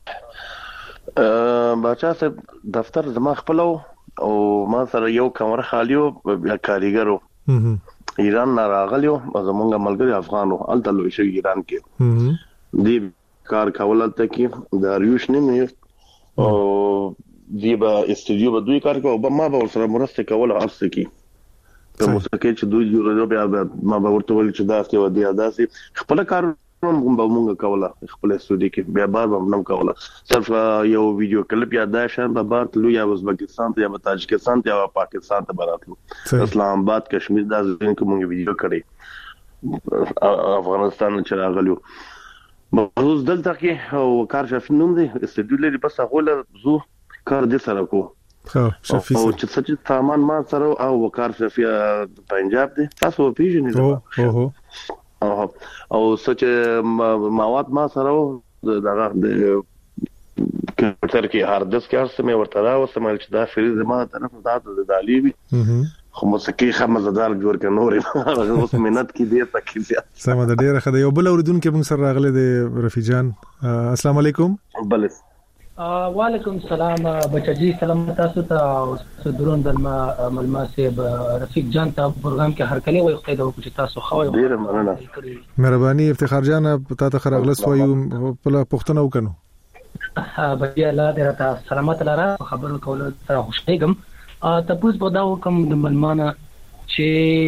بچا صاحب دفتر زما خپل او ما سره یو کمر خالیو یا کاریګرو ایران نه راغلیو زمونږ ملګری افغانو الته لوي شي ایران کې دی کار کول ته کې د ریوش نیمه او دی به استودیو به دوی کار کوي ما به سره مرسته کول ارسه کې په موسیقي چې دوی جوړو بیا ما به ورته ویل چې داسې و دی داسې خپل کار مونږ کوله خپل استودیو کې بیا بار به نم کوله صرف یو ویډیو کلیپ یا دا شان به بار تلو یا ازبکستان ته یا تاجکستان ته یا پاکستان ته براتلو اسلام آباد کشمیر دا ځین کې مونږ ویډیو کړی افغانستان چې راغلیو مخصوص دلته کې او کار شافي نوم دی استودیو لري بس هغه زو کار دې سره کو شافي او چې څه سامان ما سره او وقار شافي پنجاب دی تاسو پیژنئ او سچ مواد ما سره دغه د کمپیوټر کې هارد ډیسک هرڅه مې ورته راوستم چې دا فریز ما طرف دا د دالیوي خو موسیقي خمزدار جوړ کړ نورې هغه اوس مهنت کې دی تکي زیات سم ده ډیره خدای یو بل اوریدونکو موږ سره راغله د رفي جان. السلام علیکم. بله وعلیکم السلام بچی سلام تاسو ته درون د ملما صاحب رفیق جان ته پروګرام کې هر کله وي خدای دا وکړي تاسو خو ډیره مننه مهرباني افتخار جان ته خراغله سوایو په پښتنه وکنو بیا لا درته سلامت لاره خبرو کول سره خوشحالم تاسو په دا کوم د ملمانه چې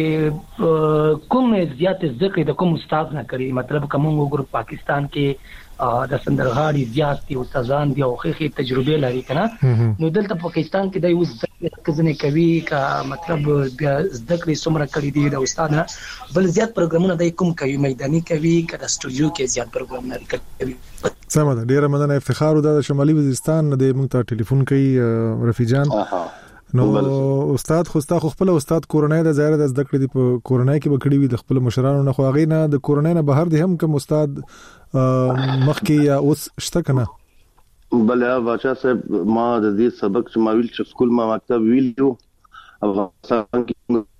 کوم زیات ذکر د کوم استاد نه کړی مطلب کوم وګور پاکستان کې د سندرغاړي زیات دي استادان دي او خېخي تجربه لري کنه نو دلته پاکستان کې د یو ځکه کوي کا مطلب ذکر څومره کړی دي د استاد بل زیات پروګرامونه د کوم کوي میداني کوي کله سټوډیو کې زیات پروګرامونه کوي. سم ده ډیره مننه افتخار د شمالي وزیرستان د موږ ته ټلیفون کوي رفي جان. نو استاد خو خپل استاد کورنۍ د ظاهر د زده کړې په کورنۍ کې بکړی وي د خپل مشرانو نه خو هغه نه د کورنۍ نه بهر دي هم کوم استاد مخکې یا اوس شته کنه. بله بچا صاحب ما د دې سبق چې ما ویل چې سکول ما مکتب ویلو افغانستان کې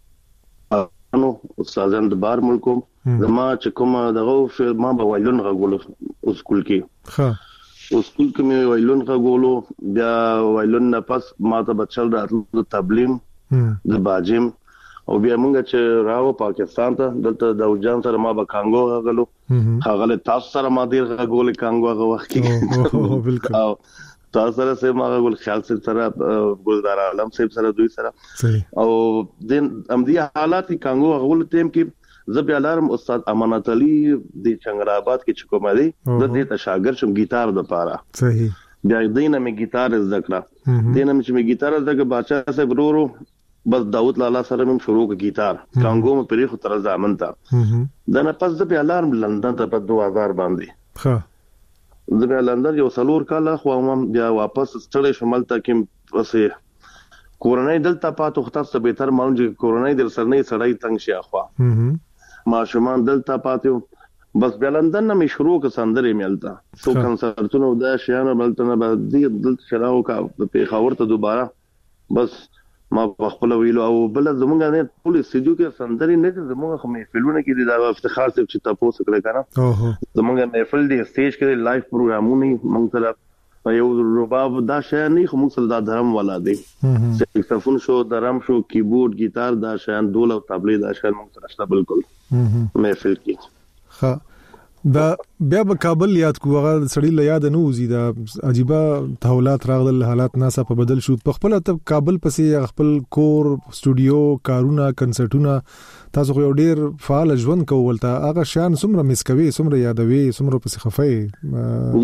نو استادان د بار ملکو زما چې کوم دغه ما به وایلون غوړو سکول کې سکول کې مې وایلون غوړو بیا وایلون نه پس ما ته بچل راتلو تبلیم د باجم او بیا مونږ چې راو پاکستان ته دلته د اوجان سره ما به کانګو غلو هغه تاسو سره ما ډیر غول کانګو هغه وخت کې بالکل او تاسو سره ما غول خیال سره ګلدار عالم سره دوی سره او دین امدی حالات کانګو غول تیم کې زبې الارم استاد امانت علي د چنګرآباد کې چکو مدي د دې شاګرد شم گیتار د پاره صحیح بیا دینه مې گیتار زده دینه مې گیتار زده بچا صاحب ورو بس داوود لالا سره مې شروع ک گیتار کانګو مې پرې خو تر ځامن تا دا نه پس زبې الارم لندن ته په 2000 باندې زبې لندن یو سلور کاله خو هم بیا واپس ستړي شمال ته کې پسې کورونای دلته پاتو خاصه به تر مونږ کورونای در سره نه سړی تنگ شي اخوا ما شومان دلته پاتو بس بیا لندن مې شروع ک سندرې ملتا سو کنسرتونو دا شیانه بلته نه دلته شراو کا په خاور ته دوباره بس ما خپل ویلو او بل زمونږ نه ټول استودیو کې سندرې نه زمونږ خو محفلونه کې دا افتخار چې تاسو کړی کنه زمونږ محفل دی سټیج کې لایو پروګرامونه مونږ سره یو رباب دا شی نه خو موږ سره دا درم والا دی سکسفون شو درم شو کیبورډ گیتار دا شیان ډول او طبلې دا شیان موږ سره شته بالکل محفل کې ها دا بیا په کابل یاد کو هغه سړی له یاد نه وزي دا عجيبه تحولات راغلل حالات ناسا په بدل شو په خپل ته کابل پسې خپل کور سټوډیو کارونه کنسرټونه تاسو یو ډیر فعال ژوند کول تا هغه شان څومره مسکوي څومره یادوي څومره پسې خفای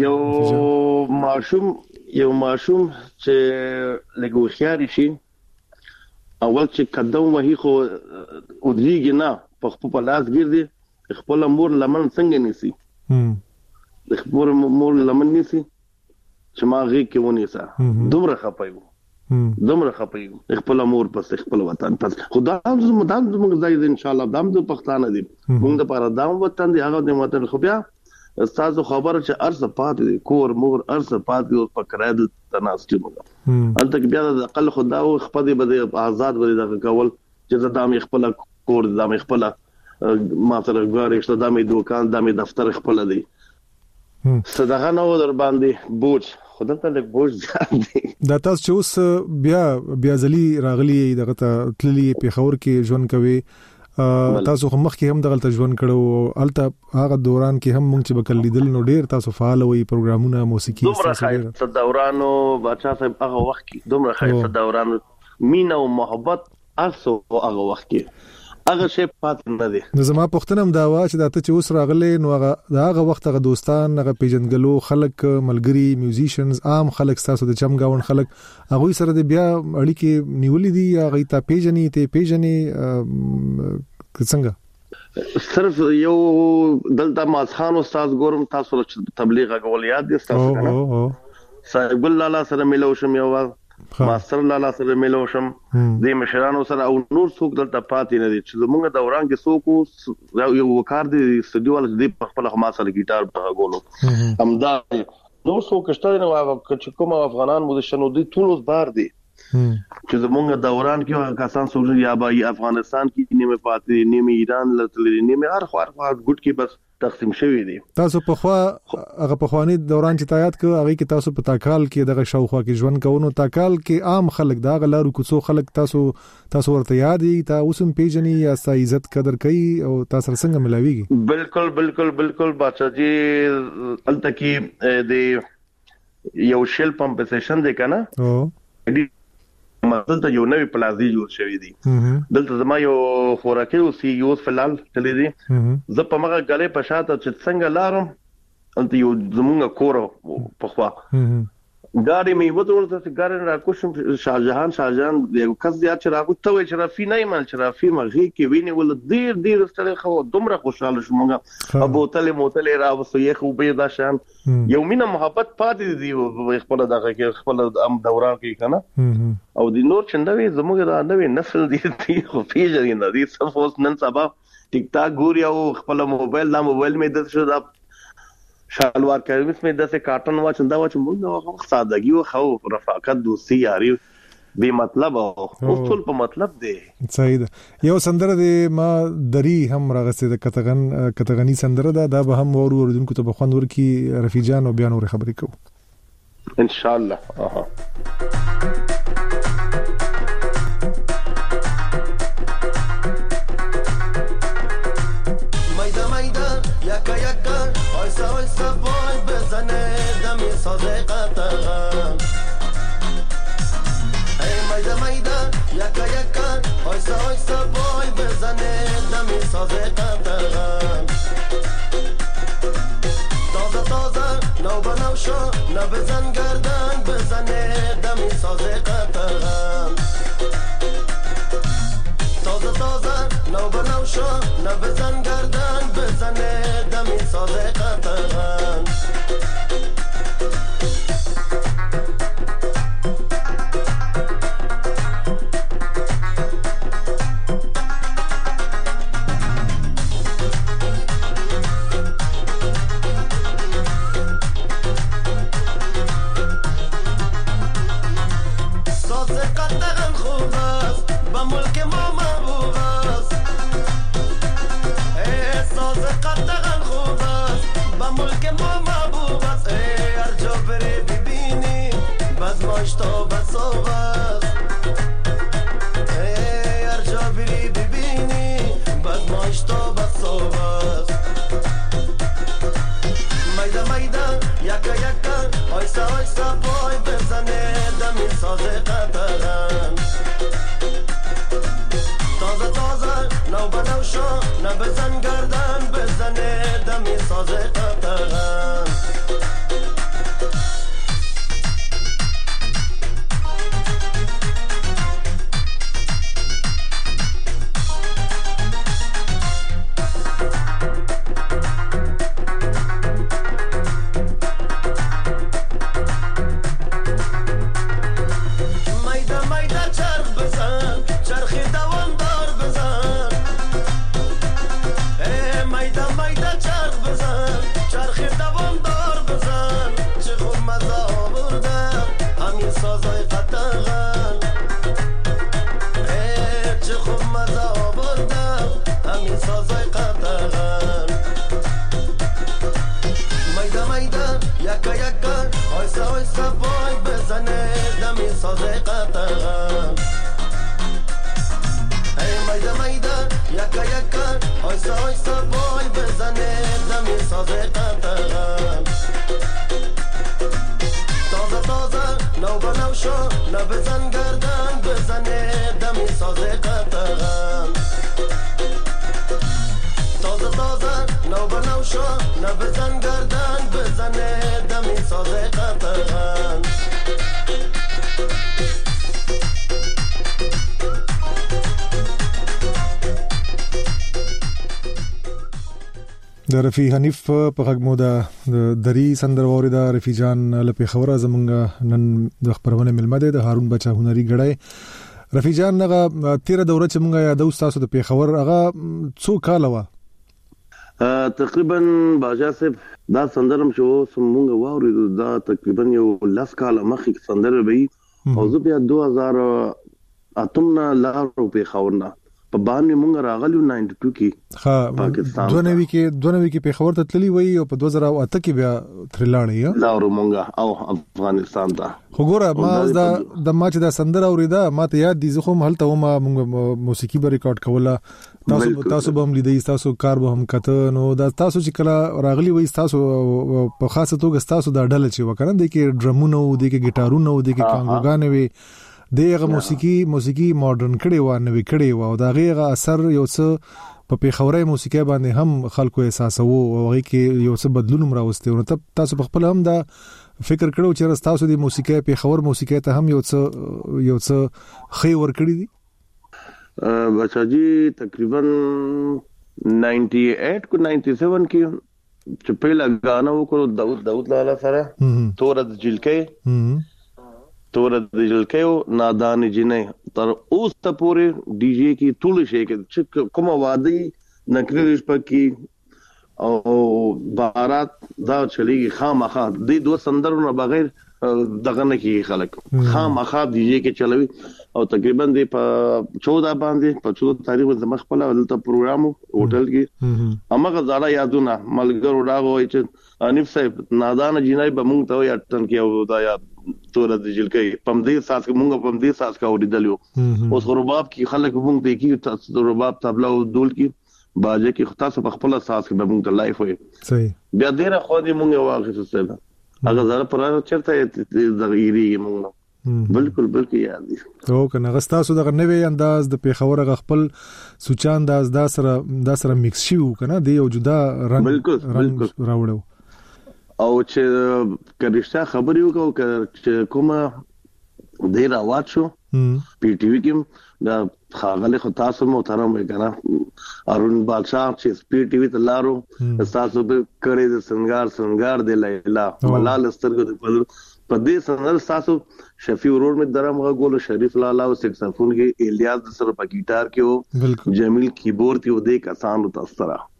یو ماشوم چې لګو خياري شي اول چې قدم وهي خو ودریږي نه په خپل لاس ګرځي خپل مور لمن څنګه نيسي خپل مور لمن نيسي چې ما غي کې ونيسا دومره خپایو خپل مور پس خپل وطن پس خدا موږ ځای ان شاء الله دام د پښتانه دي موږ د پاره دام وطن دی هغه د وطن خو بیا تاسو خبر چې ارزه پات کور مور ارزه پات او پکړه د تناسب موږ انت بیا د اقل خدا او خپل بده آزاد بده د کول چې دام خپل کور دام خپل ما سره غواړي چې دامه دوکان دامه دفتر خپل دی صدقه نو در باندې بوج خدای ته له بوج ځي دا تاسو چې اوس بیا ځلی راغلی دغه تللی په خور کې ژوند کوي تاسو هم مخکې هم دغه ژوند کړو الته هغه دوران کې هم مونږ چې بکل لیدل نو ډیر تاسو فعال وي پروګرامونه موسیقي دومره خیر دورانو بچا صاحب هغه وخت کې دومره خیر دوران مینا او محبت اسو هغه وخت کې هغه شی پات نه دي نو زما پښتنم دا وا چې دا ته چې اوس راغلې نو هغه وخت هغه دوستان هغه پیژنګلو خلک ملګری میوزیشنز عام خلک تاسو د چمګاون خلک هغه سره د بیا اړیکې نیولې دي هغه ته پیژنې څنګه صرف یو دلته ماسخان استاد ګورم تاسو تبلیغ غول یاد دي تاسو کنه صاحب الله سره ملو شم یو ماستر لالا سره ملو شم د مشرانو سره او نور څوک دلته پاتې نه دي چې موږ دوران کې څوک یو وکړ دي استودیو ول د خپل خما سره گیټار بغولو همدا نو څوک شته نو چې کوم افغانان مو د شنو دي ټول بار دي چې موږ دوران کې کسان څوک یا با افغانستان کې نیمه پاتې نیمه ایران لته نیمه هر خو ګډ کې بس تقسیم شوی دي تاسو په خوا هغه په خواني دوران چې تایید ک هغه کې تاسو په تاکال کې دغه شاوخوا کې ژوند کوونو تاکال کې عام خلک دا غلارو کوڅو خلک تاسو ورته یادي تاسو هم پیژني یا عزت قدر کوي او تاسو څنګه ملاويږي بالکل بچا جی التکی د یو شل پمپسیشن دی کنه دلته یو نوې پلازي جوړ شوی دی دلته زما یو خوراکي او سی یو فلال تللی دی زه په مغه غلې په شاته چې څنګه لارم انت یو زمونږ کور په خوا ګاډي مې وته چې ګاډي را کوشم شاهجهان یو کس زیات چې راغو ته وای چې رافي نه مال چې رافي مغه کې ویني ول ډیر ستړي خو دومره خوشاله شومګه ابو موتل را وسو یې خو به دا شان یو مینه محبت پاتې دی خپل دغه کې خپل ام دوران کې کنه او د نور چندوي زموږ د نوې نسل دی خو پیژنې نه دي صفوس نن سبا ټیک ټاک ګوري او خپل موبایل مې د شو دا شالوار کمیس مې داسې کاټن واچندا موږ سادهګي او خو رفاقت دوستي یاري به مطلب او ټول په مطلب دی صحیح ده یو سندره دی ما دری هم راغسته د کتغنی سندره دا به هم اوردونکو ته بخوند ورکی رفیع جان او بیان اور خبرې کو ان شاء الله oysa boy bezane dami saze qatagam hey mayda yaka oysa boy bezane dami saze qatagam taza nau banawsho na bezan gardan bezane dami saze qatagam taza nau banawsho na bezan gardan bezane dami saze qatagam saze qatagam khubas ba mulk mama bubas saze qatagam khubas ba mulk mama بازمایش تا بساق است هر جا بری ببینی بازمایش تا بساق است میده میده یکا یکا آیسا آیسا پای بزنه دمی ساز قطران تازه تازه نو بنو شو نبزن گردن بزنه دمی ساز قطران نبزن گردن بزنه دمی ساز قطعان تازه تازه نو بنو شو نبزن گردن بزنه دمی ساز قطعان د رفی حنیف په غږ د دری سندر اوریدا رفی جان له خبره زمونږ نن د خبرونه ملمده د هارون بچا هنري غړای رفی جان هغه 13 دوره چې مونږه یادو تاسو د پیښور هغه څو کال و تقریبا باجا صاحب دا سندرم شو سمونږ واوري دا تقریبا یو 10 کال مخکې سندر وی او زه بیا 2008 نه لارو پیښور په باندې مونږ راغلو 92 کې پاکستان 92 کې پیښور ته تللی وای او په 2008 کې بیا ترلاړی لارو مونږ او افغانستان ته خو ګوره ما د ماچ د سندر اوریدا ما ته یاد دي زه خو هلته ما مونږ موسیقي به ریکارډ کوله تاسو به هم لیدئ تاسو کار به هم کته نو دا تاسو چې کله راغلی وای تاسو په خاصه توګه تاسو د ډله چې وکړم د کې ډرمونو د کې ګټارونو د کې کانګوګانې وي دغه موسیقي ماډرن کړي و نوې کړي و او دا غیغه اثر یو څه په پیښوري موسیقي باندې هم خلکو احساسو او هغه کې یو څه بدلون راوستي او تاسو په خپل هم دا فکر کړو چې تاسو د موسیقي پیښور موسیقي ته هم یو څه خي ور کړی دي بچا جی تقریبا 98 کو 97 کې چې पहिला غانا وکړو داود لالا سره تورد جلکې تور د جلکیو نادان جنې تر اوس ته پورې ډي جی کی ټول شي کې کوم وادي نکریش پکې او بارات دا چلیږي خامخا د دوه سندرونو بغیر دغه نه کی خلک خامخا ډي جی کې چلوي او تقریبا د 14 باندې په 14 تاریخ د مخ په لته پروګرام هوټل کې امغه زړه یادونه ملګرو راغو چې انیف صاحب نادان جنې به مونږ ته یاتن کې او دا یاد تور د جلکې پم دې ساس مونږ پم دې ساس کا وډیدلو اوس رباب کې خلک مونږ ته کې تاسو رباب تبلا او دول کې باجه کې خاصه په خپل ساس کې مونږ ته لایف وي صحیح بیا ډیره خو دې مونږ واخې څه هغه زړه پر چرته زغیری مونږ بالکل یاد دي او کنه غستاسو دغه نوې انداز د پیښور غ خپل سوچا انداز دا سره میکس شي کنه دی یو جدا رنگ راوړو او چې کریشته خبرې وکاو چې کومه ډیر اواز شو پی ټی وی کې دا خاغله خو تاسو محترم وکړه ارون بادشاہ چې پی ټی وی ته لارو تاسو به کړي د سنگار د لیلا ملال سترګو په دې سندر تاسو شفیع ورور می درم غول شریف لالا او سکسفون کې الیاس سره په گیٹار کې او جمیل کیبورډ کې و دې کسان تاسو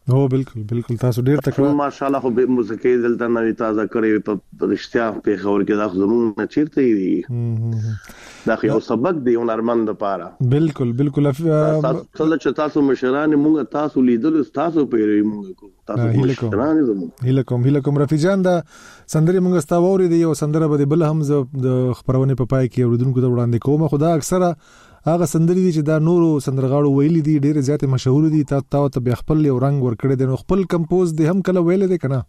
هو بالکل تاسو ډیر تکړه ماشاءالله خو به موسیقي دلته نوې تازه کړې په رښتیا په خبر کې دا زموږ نه چیرته دي دا یو سبق دی هنرمند لپاره بالکل تاسو مشران موږ تاسو لیدل تاسو پیری موږ کو تاسو مشران زموږ هله کوم رفیع جان دا سندري موږ ستاوري دی یو سندره به بل هم د خبرونه په پای کې اوریدونکو ته وړاندې کوم خدا اکثره هغه سندري دي چې دا نورو سندرغاړو ویلي دي ډېر زیات مشهور دي تا ته به خپل یو رنگ ورکړي دي نو خپل کمپوز دي هم کله ویل دي کنه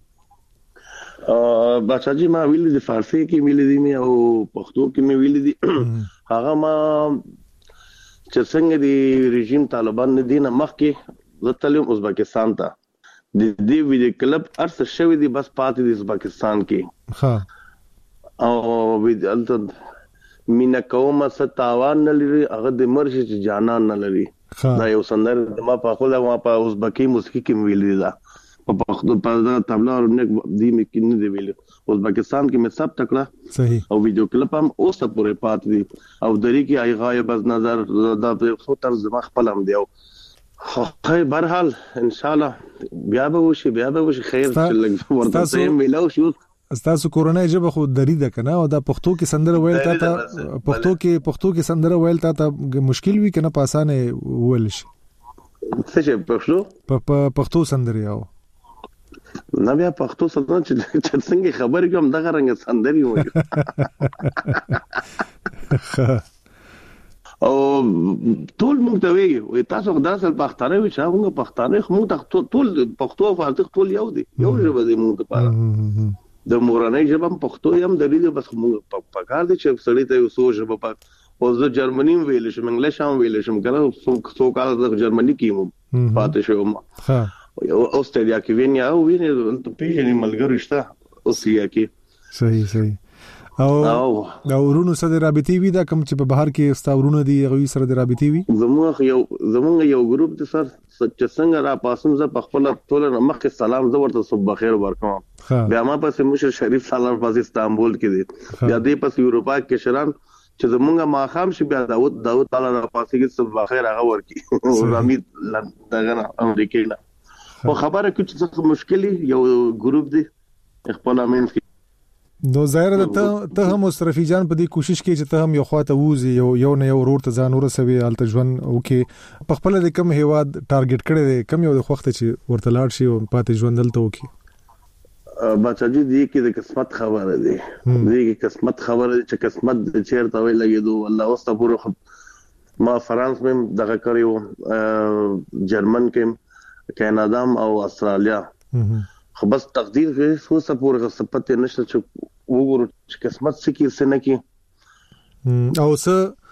بچا جی ما ویل دي فارسی کې ویل دي مې او پښتو کې مې ویل دي هغه ما چې څنګه دي رژیم طالبان نه دي نه مخکې زتلم ازبکستان ته د دې ویډیو کلپ ارسه شوی دي بس پاتې دي ازبکستان کې ها او ویډیو مینا کومه ستاوان نه لري هغه د مرشي چې جانان نه لري دا یو سندر د ما په خپل ما په ازبکی موسیقي کې ویل دي په پښتو په تبلا او نه دی مې کې نه دی ویل ازبکستان کې مې سب تکړه صحیح او ویډیو کلپ هم اوس پورې پات دي او درې کې ای غایب از نظر دا په خطر زما خپل هم دی او خو برحال ان شاء الله بیا به وشي خیر چې ورته سم ویلو شو تاسو کورونای جبه خو درې ده کنه او دا پښتو کې سندره ویل تا پښتو کې سندره ویل تا مشکل وی کنه په اسانه ویل شي څه پښتو سندره او نه بیا پښتو سندره چې څنګه خبرې کوم دغه رنګ سندري وایي او ټول موږ ته وی تاسو داسل پښتانه وي چې موږ پښتانه موږ ته ټول پښتو فارسی ټول یو دي یو ژبه دي موږ لپاره د مورنۍ ژبه پښتو یم د دې بس موږ په کار دي چې سړی ته وسو ژبه په او زه جرمني ویل شم انګلیش هم ویل شم کنه څو کال د جرمني کې پاتې شوم ها او استرالیا کې وینیا او وینې ته پیژنې ملګری شته اوسیا کې صحیح او ورونو سره رابطې وي دا کوم چې په بهر کې استاورونه دي غوي سره د رابطې وي زموږ یو ګروپ دي سر چې څنګه را پاسم زه په خپل ټول مخکې سلام زه ورته صبح بخیر ورکوم بیا ما پسې مشر شریف سالار په استانبول کې دي بیا دې پس یورپا کې شران چې زمونږه ماخام شي بیا داوود تعالی را پاسې کې صبح بخیر هغه ورکی او رامید دغه امریکای نه خو خبره کې چې مشکلي یو ګروپ دی خپل امین نو ظاهر ته هم رفیع جان په دې کوشش کې چې ته هم یو خواته ووزي یو نه یو ورور ته ځان ورسوي الته ژوند او کې په خپل د کم هیواد ټارګټ کړی دی کم یو د وخت چې ورته لاړ شي او پاتې ژوند دلته وکي بچا جی دی کې د قسمت خبره دی کې قسمت خبره چې قسمت چیرته وي لګیدو الله واستغفر پورو ما فرانس کې دغه کړیو جرمن کې کیناډا او استرالیا خو بس تقدیر کې څو سپور غصبت نشته چې وګورو چې قسمت سکی سنه کې او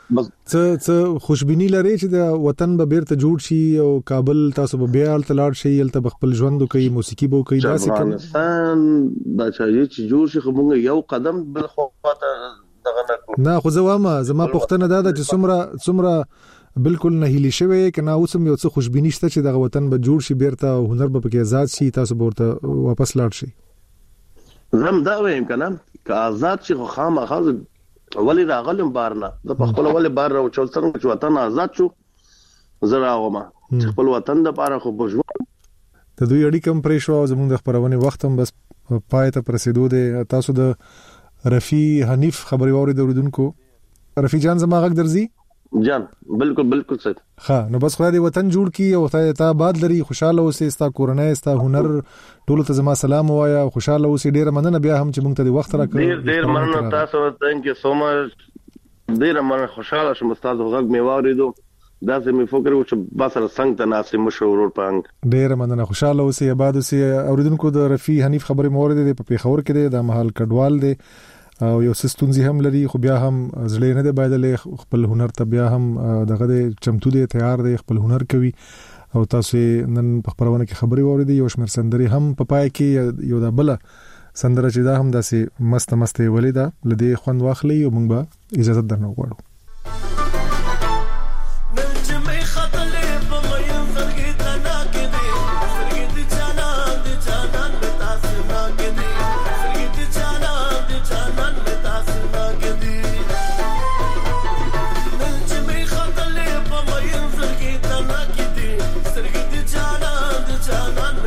څه خوشبینی لري چې د وطن به بیرته جوړ شي او کابل تاسو به بیا تلاړ شي الته خپل ژوند کوي موسیقي به کوي دا څه افغانستان بچایي چې جوړ شي خو موږ یو قدم بل خواته دغه نه خو زما پښتنه دا چې څومره بالکل نه هلي شوی کنه اوسم یو څه خوشبینی شته چې د وطن به جوړ شي بیرته هنر به پکې آزاد شي تاسو به ورته واپس لاړ شي زم دا وایم کنه که آزاد شي خو خامخا ولی راغلم بارنه د خپل ولی بار راو چول څنګه چې وطن آزاد شو زرا غوما چې خپل وطن د پاره خو بجو ته دوی اړیکم پرې شو زموږ د خبرونه وخت هم بس پای ته پرسیدو دي تاسو د رفیع حنیف خبري ووري دوردونکو رفیع جان زما غږ درځي جان بالکل صحیح ها نو بس خدای دې وطن جوړ کی او ته آباد لري خوشاله اوسې ستا کورنۍ ستا هنر ټول ته زما سلام وایا خوشاله اوسې ډیر مننه بیا هم چې موږ ته د وخت راکړ ډیر مننه تاسو ثانک یو سو مچ ډیر مننه خوشاله شوم تاسو غږ می واوریدو دا زه می فکر و چې باسر څنګه ته ناسې مشورور پنګ ډیر مننه خوشاله اوسې آباد اوسې اوریدونکو د رفیع حنیف خبرې مورید دی په پیښور کې د محل کډوال دی او یو سستونزي هم لري خو بیا هم زړه نه دی بایدلې خپل هنر ته بیا هم دغه د چمتو دی تیار دی خپل هنر کوي او تاسو نن په خبرونه کې خبري وریدي یو شمیر سندري هم په پای کې یو د بل سندره چې دا هم داسې مست ولیدا لدی خوند واخلي او موږ به اجازه درنه غواړو Janan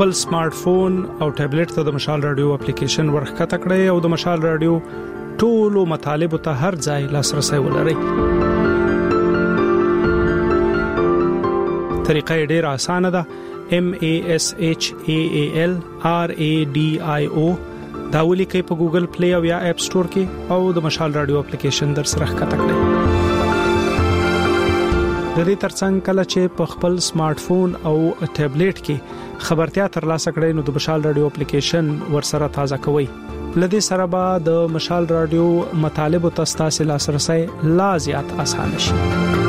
خپل سمارټ فون او ټابلیټ ته د مشال رادیو اپلیکیشن ورخته کړئ او د مشال رادیو ټولو مطالب ته هر ځای لاسرسي ولرئ. طریقه ډیره اسانه ده. MASHAALRADIO دا ولیکئ په ګوګل پلی او یا اپ سٹور کې او د مشال رادیو اپلیکیشن در سره ښکته کړئ. د دې ترڅنګ کله چې په خپل سمارټ فون او ټابلیټ کې خبرتیا ترلاسه کړئ نو د مشال رادیو اپلیکیشن ورسره تازه کوئ. لدې سره به د مشال رادیو مطالب او تاسو لاسرسي لا زیات اسانه شي.